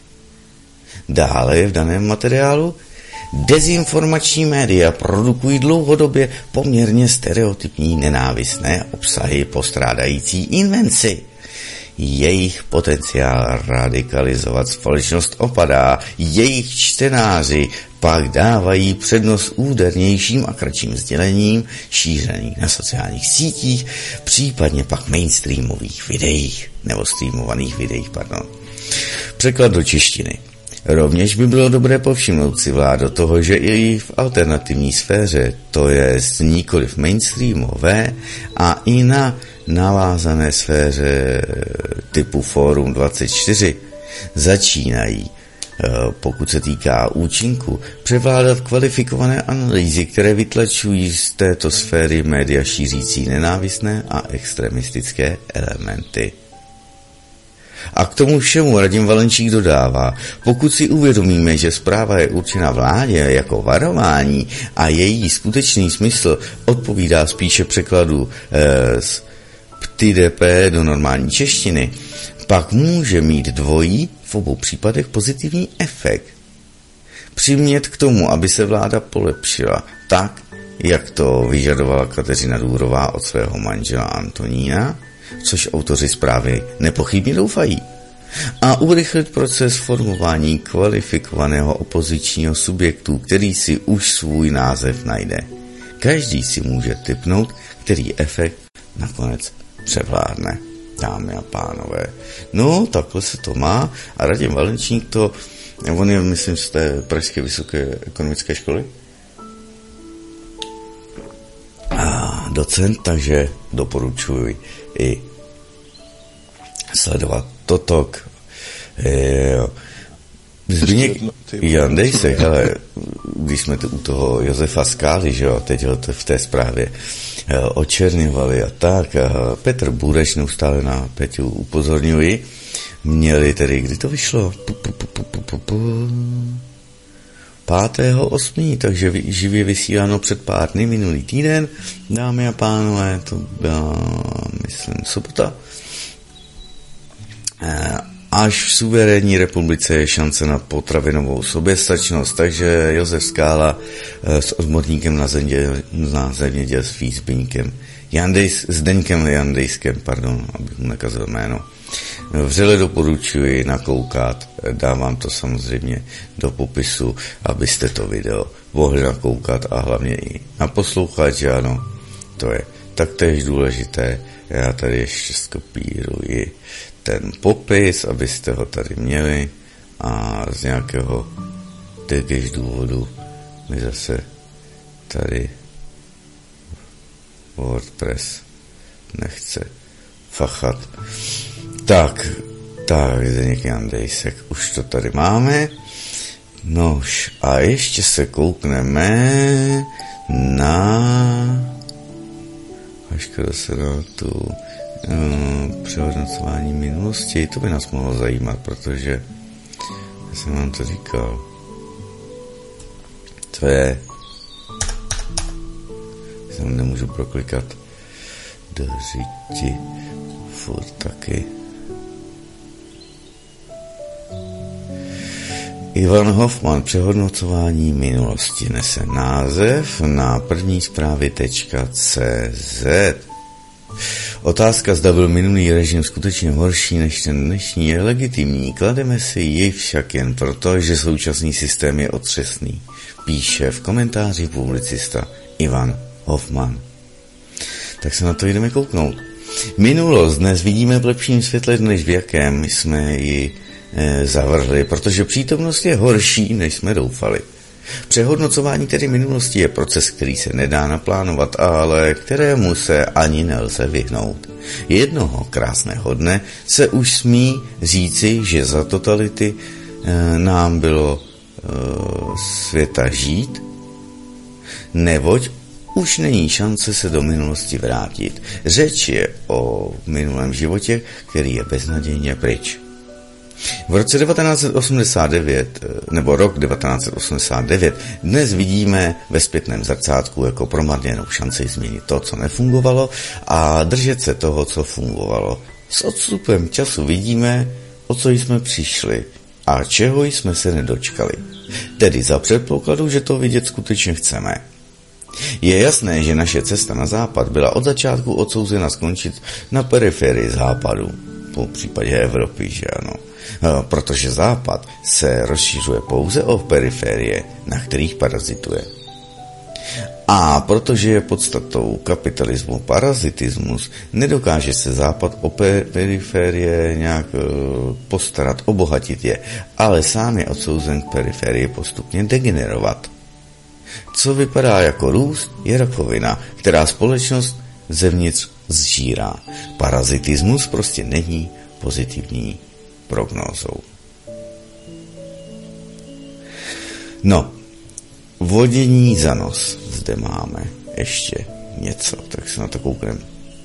Dále je v daném materiálu: dezinformační média produkují dlouhodobě poměrně stereotypní nenávistné obsahy postrádající invenci. Jejich potenciál radikalizovat společnost opadá, jejich čtenáři pak dávají přednost údernějším a kratším sdělením šířeným na sociálních sítích, případně pak mainstreamových videích, nebo streamovaných videích, pardon. Překlad do češtiny. Rovněž by bylo dobré povšimnout si, vládo, toho, že i v alternativní sféře, to je nikoliv mainstreamové, a i na navázané sféře typu Fórum dvacet čtyři začínají, pokud se týká účinku, převládat kvalifikované analýzy, které vytlačují z této sféry média šířící nenávistné a extremistické elementy. A k tomu všemu Radim Valenčík dodává: pokud si uvědomíme, že zpráva je určena vládě jako varování a její skutečný smysl odpovídá spíše překladu eh, z P T D P do normální češtiny, pak může mít dvojí, v obou případech pozitivní efekt. Přimět k tomu, aby se vláda polepšila tak, jak to vyžadovala Kateřina Důrová od svého manžela Antonína, což autoři zprávy nepochybně doufají, a urychlit proces formování kvalifikovaného opozičního subjektu, který si už svůj název najde. Každý si může tipnout, který efekt nakonec převládne, dámy a pánové. No, takhle se to má a Radim Valenčík to, on je, myslím, z té Pražské vysoké ekonomické školy, a docent, takže doporučuji i sledovat Totok. Zbigněk Jandejsek, hele, když jsme u toho Josefa Skály, že jo, teď ho v té zprávě očerňovali a tak, a Petr Bureš neustále na Peťu upozorňuji, měli tedy, kdy to vyšlo? Pu, pu, pu, pu, pu, pu. pátého osmého takže živě vysíláno před pár dny, minulý týden, dámy a pánové, to byla, myslím, sobota. Až v suverénní republice je šance na potravinovou soběstačnost, takže Josef Skála s odborníkem na, země, na zemědělství Zbyňkem Jandejs, Zdeňkem Jandejskem, pardon, abych mu nekazil jméno. Vřele doporučuji nakoukat, dávám to samozřejmě do popisu, abyste to video mohli nakoukat a hlavně i naposlouchat, že ano, to je taktéž důležité. Já tady ještě skopíruji ten popis, abyste ho tady měli, a z nějakého tež důvodu mi zase tady WordPress nechce fachat. Tak, tak, Zdeněk Jandejsek, už to tady máme. Nož, a ještě se koukneme na Haška zase na tu uh, přehodnocování minulosti. To by nás mohlo zajímat, protože já jsem vám to říkal. To je, jsem nemůžu proklikat do řiti furt taky. Ivan Hofman, přehodnocování minulosti, nese název na první zprávy tečka cé zet. Otázka, zda byl minulý režim skutečně horší než ten dnešní, je legitimní. Klademe si ji však jen proto, že současný systém je otřesný, píše v komentáři publicista Ivan Hofman. Tak se na to jdeme kouknout. Minulost dnes vidíme v lepším světle, než v jakém jsme ji e, zavrhli, protože přítomnost je horší, než jsme doufali. Přehodnocování tedy minulosti je proces, který se nedá naplánovat, ale kterému se ani nelze vyhnout. Jednoho krásného dne se už smí říci, že za totality e, nám bylo e, světa žít, neboť už není šance se do minulosti vrátit. Řeč je o minulém životě, který je beznadějně pryč. V roce devatenáct set osmdesát devět, nebo rok devatenáct set osmdesát devět, dnes vidíme ve zpětném zrcátku jako promarněnou šanci změnit to, co nefungovalo, a držet se toho, co fungovalo. S odstupem času vidíme, o co jsme přišli a čeho jsme se nedočkali. Tedy za předpokladu, že to vidět skutečně chceme. Je jasné, že naše cesta na západ byla od začátku odsouzena skončit na periferii západu, po případě Evropy, že ano. Protože západ se rozšiřuje pouze o periferie, na kterých parazituje. A protože je podstatou kapitalismu parazitismus, nedokáže se západ o periferie nějak postarat, obohatit je, ale sám je odsouzen k periferii postupně degenerovat. Co vypadá jako růst, je rakovina, která společnost zevnitř zžírá. Parazitismus prostě není pozitivní prognózou. No, vodění za nos. Zde máme ještě něco, tak se na to koukneme.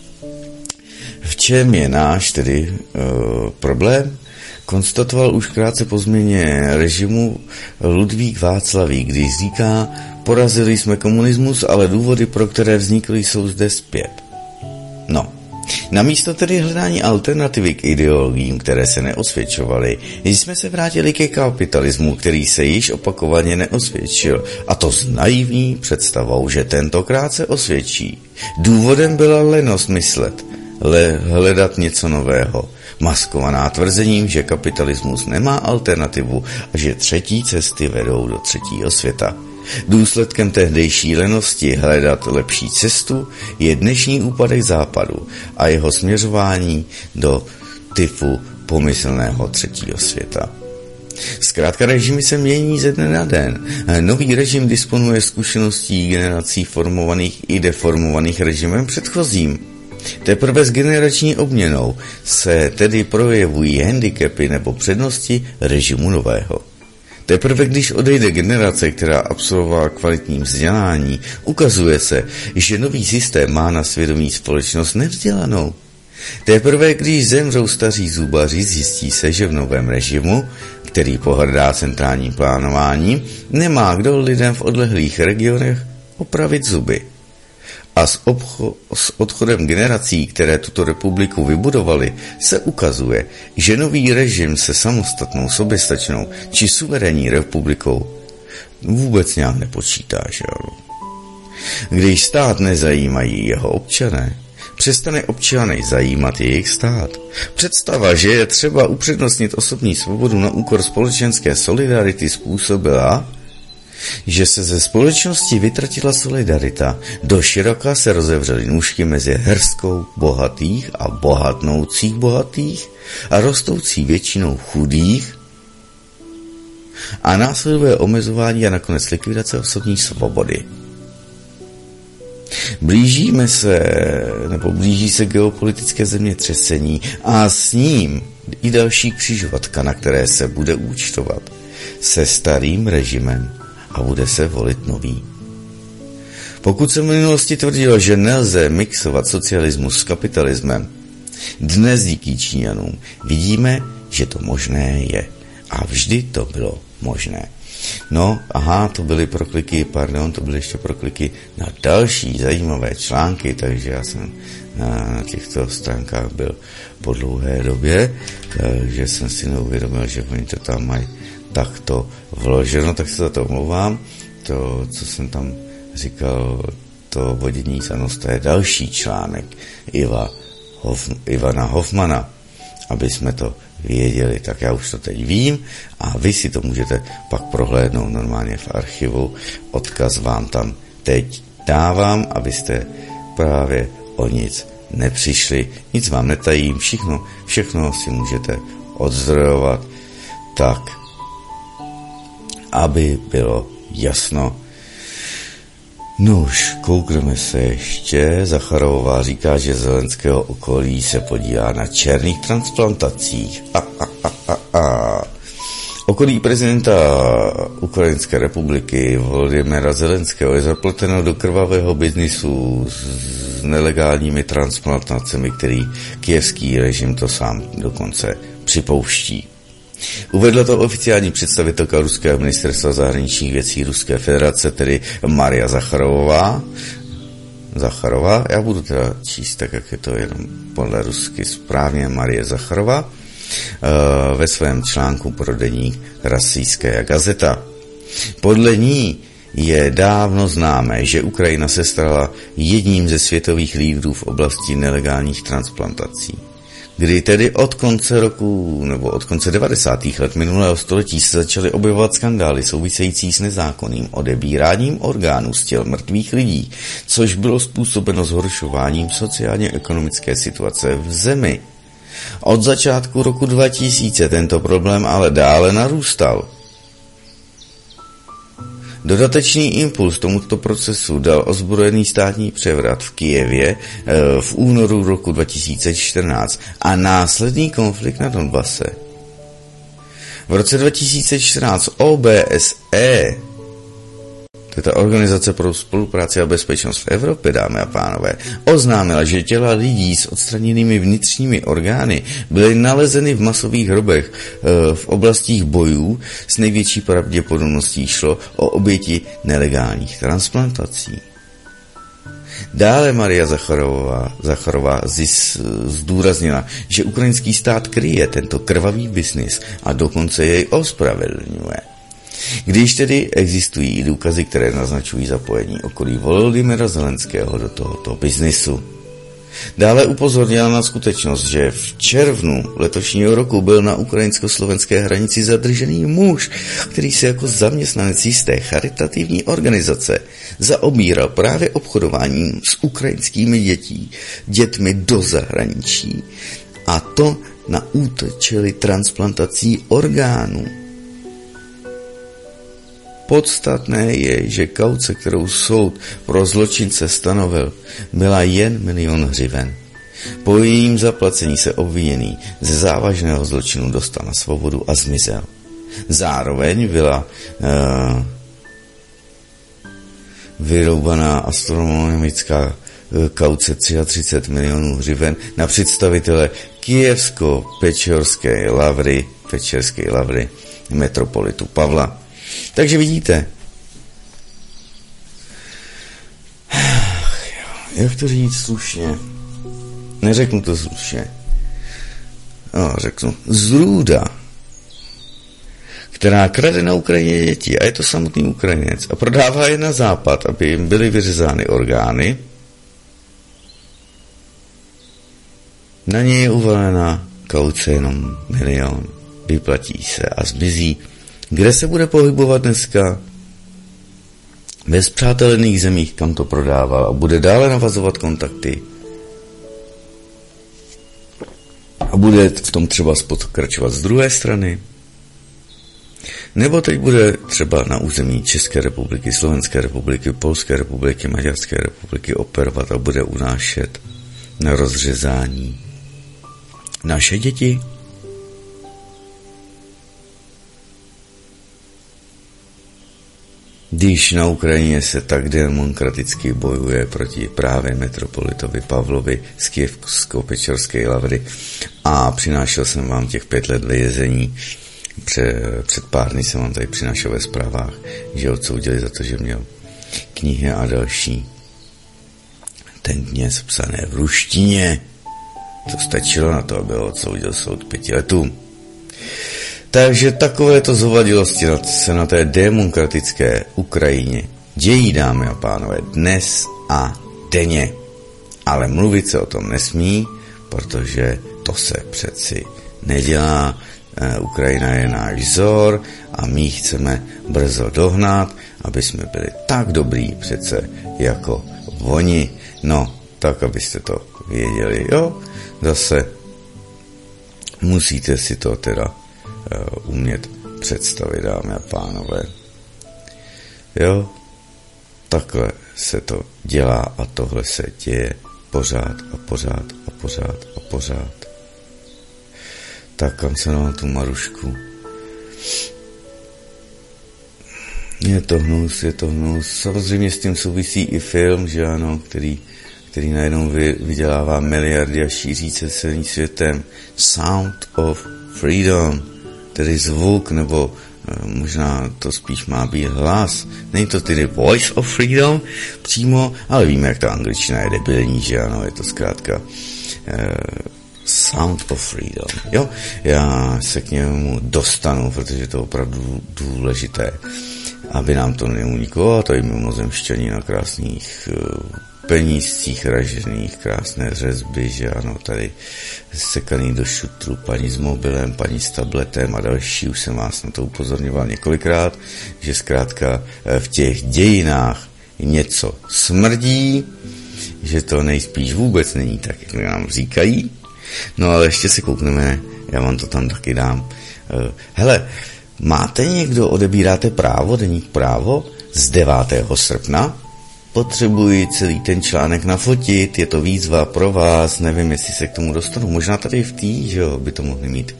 V čem je náš tedy uh, problém? Konstatoval už krátce po změně režimu Ludvík Václavík, když říká, porazili jsme komunismus, ale důvody, pro které vznikly, jsou zde zpět. No, namísto tedy hledání alternativy k ideologiím, které se neosvědčovaly, jsme se vrátili ke kapitalismu, který se již opakovaně neosvědčil, a to s naivní představou, že tentokrát se osvědčí. Důvodem byla lenost myslet, le- hledat něco nového, maskovaná tvrzením, že kapitalismus nemá alternativu a že třetí cesty vedou do třetího světa. Důsledkem tehdejší lenosti hledat lepší cestu je dnešní úpadek západu a jeho směřování do tyfu pomyslného třetího světa. Zkrátka režimy se mění ze dne na den. Nový režim disponuje zkušeností generací formovaných i deformovaných režimem předchozím. Teprve s generační obměnou se tedy projevují handicapy nebo přednosti režimu nového. Teprve když odejde generace, která absolvovala kvalitní vzdělání, ukazuje se, že nový systém má na svědomí společnost nevzdělanou. Teprve když zemřou staří zubaři, zjistí se, že v novém režimu, který pohrdá centrálním plánováním, nemá kdo lidem v odlehlých regionech opravit zuby. A s, obcho- s odchodem generací, které tuto republiku vybudovaly, se ukazuje, že nový režim se samostatnou, soběstačnou či suverénní republikou vůbec nějak nepočítá. Že? Když stát nezajímají jeho občané, přestane občany zajímat jejich stát. Představa, že je třeba upřednostnit osobní svobodu na úkor společenské solidarity, způsobila, že se ze společnosti vytratila solidarita. Do široka se rozevřely nůžky mezi hrstkou bohatých a bohatnoucích bohatých a rostoucí většinou chudých a následuje omezování a nakonec likvidace osobní svobody. Blížíme se, nebo blíží se geopolitické zemětřesení a s ním i další křižovatka, na které se bude účtovat se starým režimem a bude se volit nový. Pokud se v minulosti tvrdilo, že nelze mixovat socialismus s kapitalismem, dnes díky Číňanům vidíme, že to možné je. A vždy to bylo možné. No, aha, to byly prokliky, pardon, to byly ještě prokliky na další zajímavé články, takže já jsem na, na těchto stránkách byl po dlouhé době, že jsem si neuvědomil, že oni to tam mají takto vloženo, tak se za to omlouvám. To, co jsem tam říkal, to vodění za nos, to je další článek Iva Hof, Ivana Hofmana, aby jsme to věděli, tak já už to teď vím a vy si to můžete pak prohlédnout normálně v archivu. Odkaz vám tam teď dávám, abyste právě o nic nepřišli. Nic vám netajím, všechno, všechno si můžete odzdrojovat tak, aby bylo jasno. Nuž, koukneme se ještě. Zacharová říká, že Zelenského okolí se podílá na černých transplantacích. A, a, a, a, a. Okolí prezidenta Ukrajinské republiky Volodymyra Zelenského je zapleteno do krvavého biznisu s nelegálními transplantacemi, který kyjevský režim to sám dokonce připouští. Uvedla to oficiální představitelka ruského ministerstva zahraničních věcí Ruské federace, tedy Maria Zacharová. Zacharová, já budu teda číst tak, jak je to jenom podle rusky správně, Marie Zacharová, ve svém článku pro deník Rossijská gazeta. Podle ní je dávno známé, že Ukrajina se stala jedním ze světových lídrů v oblasti nelegálních transplantací. Kdy tedy od konce roku, nebo od konce devadesátých let minulého století se začaly objevovat skandály související s nezákonným odebíráním orgánů z těl mrtvých lidí, což bylo způsobeno zhoršováním sociálně-ekonomické situace v zemi. Od začátku roku dva tisíce tento problém ale dále narůstal. Dodatečný impuls tomuto procesu dal ozbrojený státní převrat v Kyjevě v únoru roku dva tisíce čtrnáct a následný konflikt na Donbase. V roce dva tisíce čtrnáct O B S E, to je ta Organizace pro spolupráci a bezpečnost v Evropě, dámy a pánové, oznámila, že těla lidí s odstraněnými vnitřními orgány byly nalezeny v masových hrobech v oblastích bojů. S největší pravděpodobností šlo o oběti nelegálních transplantací. Dále Maria Zacharová, Zacharová zdůraznila, že ukrajinský stát kryje tento krvavý biznis a dokonce jej ospravedlňuje. Když tedy existují důkazy, které naznačují zapojení okolí Volodymyra Zelenského do tohoto biznisu. Dále upozornila na skutečnost, že v červnu letošního roku byl na ukrajinsko-slovenské hranici zadržený muž, který se jako zaměstnanec jisté charitativní organizace zaobíral právě obchodováním s ukrajinskými dětí, dětmi do zahraničí. A to na účely transplantací orgánů. Podstatné je, že kauce, kterou soud pro zločince stanovil, byla jen milion hřiven. Po jejím zaplacení se obviněný ze závažného zločinu dostal na svobodu a zmizel. Zároveň byla uh, vyroubaná astronomická kauce třicet tři milionů hřiven na představitele Kyjevsko-Pečorské lavry, Pečerské lavry metropolitu Pavla. Takže vidíte, jak to říct slušně, neřeknu to slušně, no, řeknu, zrůda, která krade na Ukrajině děti, a je to samotný Ukrajinec, a prodává je na západ, aby jim byly vyřezány orgány, na něj je uvalená kauce jenom milion, vyplatí se a zmizí. Kde se bude pohybovat dneska? Ve spřátelených zemích, kam to prodával, a bude dále navazovat kontakty. A bude v tom třeba pokračovat z druhé strany. Nebo teď bude třeba na území České republiky, Slovenské republiky, Polské republiky, Maďarské republiky operovat a bude unášet na rozřezání naše děti. Když na Ukrajině se tak demokraticky bojuje proti právě metropolitovi Pavlovi z Kyjevsko-Pečorské lavry a přinášel jsem vám těch pět let vězení, Pře, před pár dny jsem vám tady přinášel ve zprávách, že odsoudili za to, že měl knihy a další ten kněz psané v ruštině. To stačilo na to, aby ho odsoudil soud pěti letům. Takže takovéto zhovadilosti se na té demokratické Ukrajině dějí, dámy a pánové, dnes a denně. Ale mluvit se o tom nesmí, protože to se přeci nedělá. Ukrajina je náš vzor a my ji chceme brzo dohnat, aby jsme byli tak dobrý přece jako oni. No, tak abyste to věděli, jo. Zase musíte si to teda umět představit, dámy a pánové. Jo, takhle se to dělá a tohle se děje pořád a pořád a pořád a pořád. Tak kam se mám tu Marušku? Je to hnus, je to hnus. Samozřejmě s tím souvisí i film, že ano, který, který najednou vy, vydělává miliardy a šíří se celým světem. Sound of Freedom, tedy zvuk, nebo možná to spíš má být hlas. Není to tedy Voice of Freedom přímo, ale víme, jak ta angličtina je debilní, že ano, je to zkrátka eh, Sound of Freedom. Jo, já se k němu dostanu, protože to je opravdu důležité, aby nám to neuniklo, a to je mimozemšťaní na krásných penízcích ražených, krásné řezby, že ano, tady sekaný do šutru, paní s mobilem, paní s tabletem a další, už jsem vás na to upozorňoval několikrát, že zkrátka v těch dějinách něco smrdí, že to nejspíš vůbec není tak, jak nám říkají. No ale ještě si koukneme, já vám to tam taky dám. Hele, máte někdo, odebíráte právo, deník Právo z devátého srpna? Potřebuji celý ten článek nafotit, je to výzva pro vás, nevím, jestli se k tomu dostanu. Možná tady v tý, že jo, by to mohli mít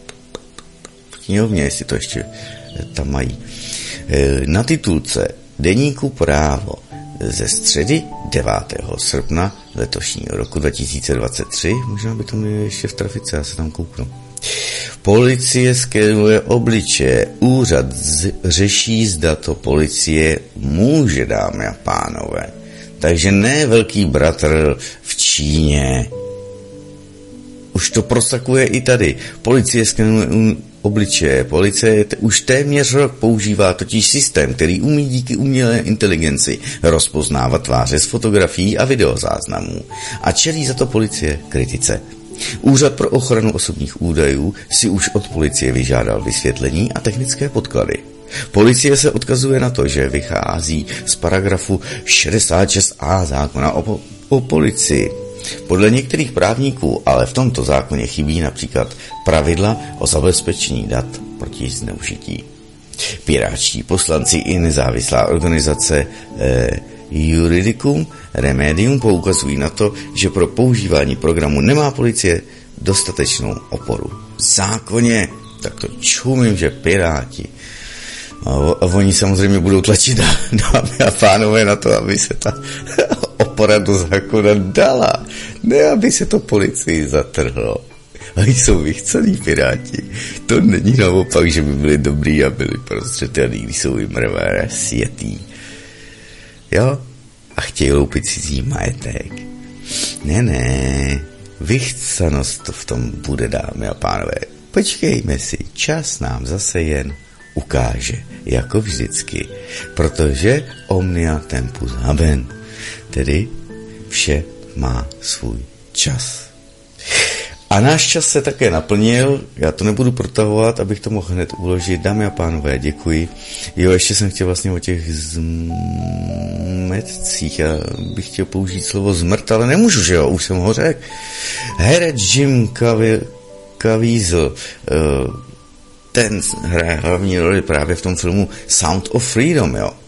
v knihovně, jestli to ještě tam mají. Na titulce deníku Právo ze středy devátého srpna letošního roku dva tisíce dvacet tři, možná by to měli ještě v trafice, já se tam kouknu. Policie skenuje obličeje, úřad z- řeší, zda to policie může, dámy a pánové. Takže ne velký bratr v Číně. Už to prosakuje i tady. Policie skenuje um, obličeje. Policie t- už téměř rok používá totiž systém, který umí díky umělé inteligenci rozpoznávat tváře z fotografií a videozáznamů. A čelí za to policie kritice. Úřad pro ochranu osobních údajů si už od policie vyžádal vysvětlení a technické podklady. Policie se odkazuje na to, že vychází z paragrafu šedesát šest a zákona o, o policii. Podle některých právníků ale v tomto zákoně chybí například pravidla o zabezpečení dat proti zneužití. Pirátští poslanci i nezávislá organizace eh, Juridicum Remedium poukazují na to, že pro používání programu nemá policie dostatečnou oporu. V zákoně, tak to čumím, že Piráti. A, a oni samozřejmě budou tlačit, dámy a pánové, na to, aby se ta opora do zákona dala. Ne, aby se to policii zatrhlo. A jsou vychcený Piráti. To není naopak, že by byli dobrý a byli prostředelní, když jsou jim rvé sjetý. Jo? A chtějí loupit cizí majetek. Ne, ne. Vychcanost to v tom bude, dámy a pánové. Počkejme si, čas nám zase jen ukáže, jako vždycky. Protože omnia tempus habent. Tedy vše má svůj čas. A náš čas se také naplnil, já to nebudu protahovat, abych to mohl hned uložit. Dámy a pánové, děkuji. Jo, ještě jsem chtěl vlastně o těch zmetcích, já bych chtěl použít slovo zmrt, ale nemůžu, že jo, už jsem ho řekl. Herec Jim Caviezel, ten hraje hlavní roli právě v tom filmu Sound of Freedom, jo,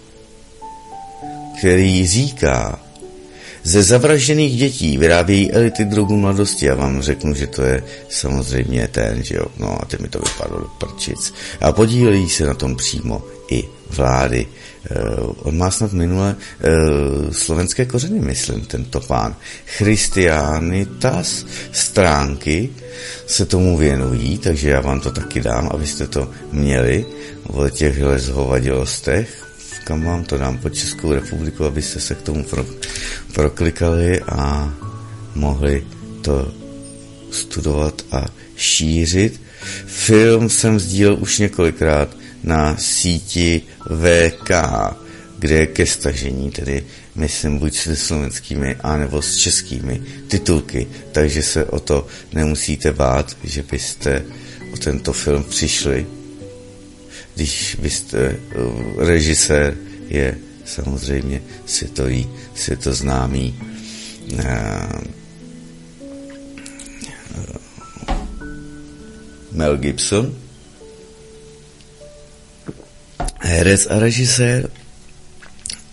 který říká: ze zavražděných dětí vyrábějí elity drogu mladosti. Já vám řeknu, že to je samozřejmě ten, že jo, no a teď mi to vypadlo do prčic. A podílejí se na tom přímo i vlády. Uh, on má snad minule uh, slovenské kořeny, myslím, tento pán. Christianitas stránky se tomu věnují, takže já vám to taky dám, abyste to měli o těchhle zhovadilostech. Kam vám to dám po Českou republiku, abyste se k tomu pro, proklikali a mohli to studovat a šířit. Film jsem sdílel už několikrát na síti V K, kde je ke stažení, tedy myslím buď se slovenskými, anebo s českými titulky, takže se o to nemusíte bát, že byste o tento film přišli. Když byste, režisér je samozřejmě světový, světoznámý uh, Mel Gibson, herec a režisér,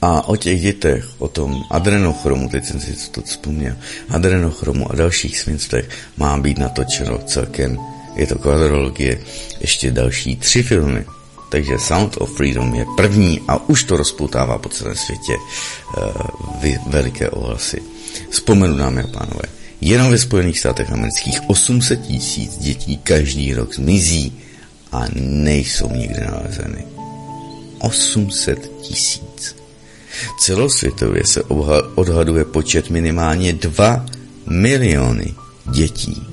A o těch dětech, o tom adrenochromu, teď jsem si to vzpomněl, adrenochromu a dalších svinstvech má být natočeno celkem, je to kvadrologie, ještě další tři filmy. Takže Sound of Freedom je první a už to rozpoutává po celém světě uh, veliké ohlasy. Vzpomenu, dámy a pánové, jenom ve Spojených státech amerických osm set tisíc dětí každý rok zmizí a nejsou nikdy nalezeny. osm set tisíc. Celosvětově se odhaduje počet minimálně dva miliony dětí.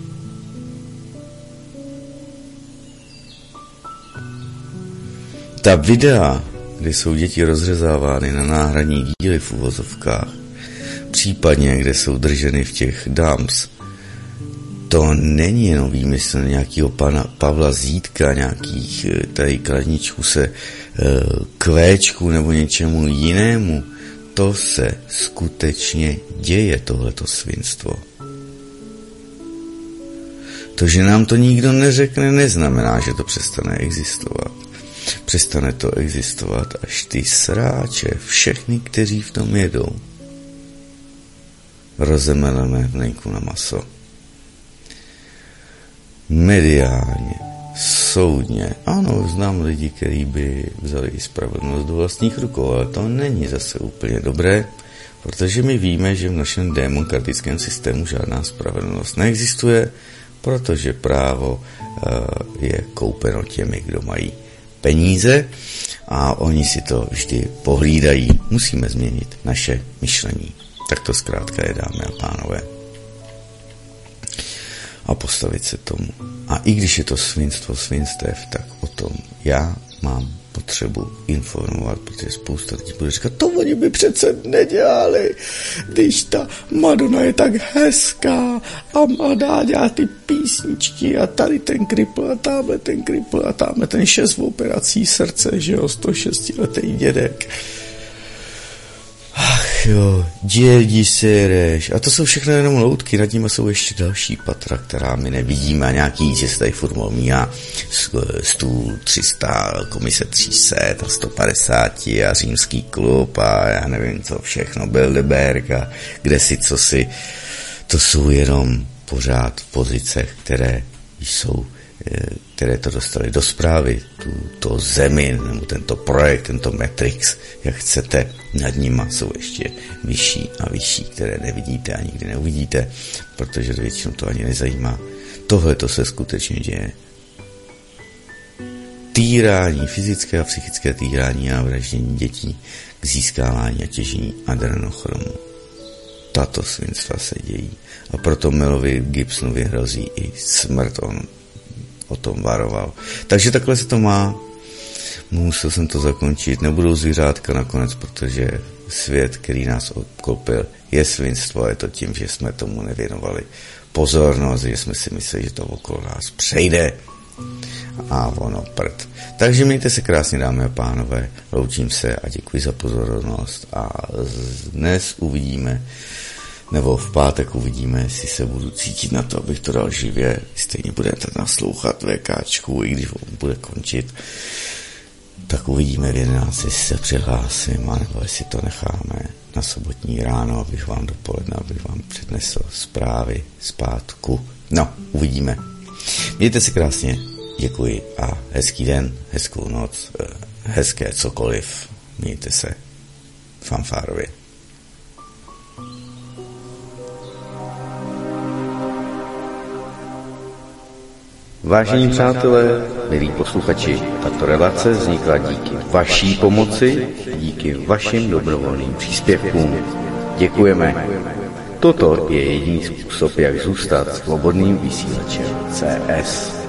Ta videa, kdy jsou děti rozřezávány na náhradní díly v uvozovkách, případně kde jsou drženy v těch dumps, to není jenom výmysl nějakého pana Pavla Zítka, nějakých tady kladničků se kvéčku nebo něčemu jinému. To se skutečně děje, tohleto svinstvo. To, že nám to nikdo neřekne, neznamená, že to přestane existovat. Přestane to existovat, až ty sráče, všechny, kteří v tom jedou, rozemeleme v nejku na maso. Mediálně, soudně, ano, znám lidi, kteří by vzali i spravedlnost do vlastních rukou, ale to není zase úplně dobré, protože my víme, že v našem demokratickém systému žádná spravedlnost neexistuje, protože právo uh, je koupeno těmi, kdo mají peníze a oni si to vždy pohlídají. Musíme změnit naše myšlení. Tak to zkrátka je, dámy a pánové. A postavit se tomu. A i když je to svinstvo svinstev, tak o tom já mám potřebu informovat, protože spousta lidí bude říkat, to oni by přece nedělali, když ta Madonna je tak hezká a mladá dělá ty písničky a tady ten kripl a tamhle ten kripl a tamhle ten šest operací srdce, že jo, sto šestiletý dědek. Ach jo, dědi sereš. A to jsou všechno jenom loutky, nad nimi jsou ještě další patra, která my nevidíme. A nějaký, že se tady furt a stůl tři sta, komise tři sta a sto padesát a římský klub a já nevím co všechno, Bilderberg a kde si, co si. To jsou jenom pořád pozice, které jsou, které to dostali do zprávy, tuto zemi, nebo tento projekt, tento Matrix, jak chcete, nad nima jsou ještě vyšší a vyšší, které nevidíte a nikdy neuvidíte, protože většinou to ani nezajímá. Tohle to se skutečně děje. Týrání, fyzické a psychické týrání a vraždění dětí k získávání a těžení adrenochromu. Tato svinstva se dějí. A proto Melovi Gibsonovi hrozí i smrt, on o tom varoval. Takže takhle se to má. Musel jsem to zakončit. Nebudou zvířátka nakonec, protože svět, který nás obklopil, je svinstvo. Je to tím, že jsme tomu nevěnovali pozornost, že jsme si mysleli, že to okolo nás přejde. A ono prd. Takže mějte se krásně, dámy a pánové. Loučím se a děkuji za pozornost. A dnes uvidíme, nebo v pátek uvidíme, jestli se budu cítit na to, abych to dal živě. Stejně budete naslouchat VKčku, i když bude končit. Tak uvidíme v jedenáct, jestli se přihlásím, anebo jestli to necháme na sobotní ráno, abych vám dopoledne, abych vám přednesl zprávy zpátku. No, uvidíme. Mějte se krásně, děkuji a hezký den, hezkou noc, hezké cokoliv. Mějte se fanfárově. Vážení přátelé, milí posluchači, tato relace vznikla díky vaší pomoci, díky vašim dobrovolným příspěvkům. Děkujeme. Toto je jediný způsob, jak zůstat svobodným vysílačem C S.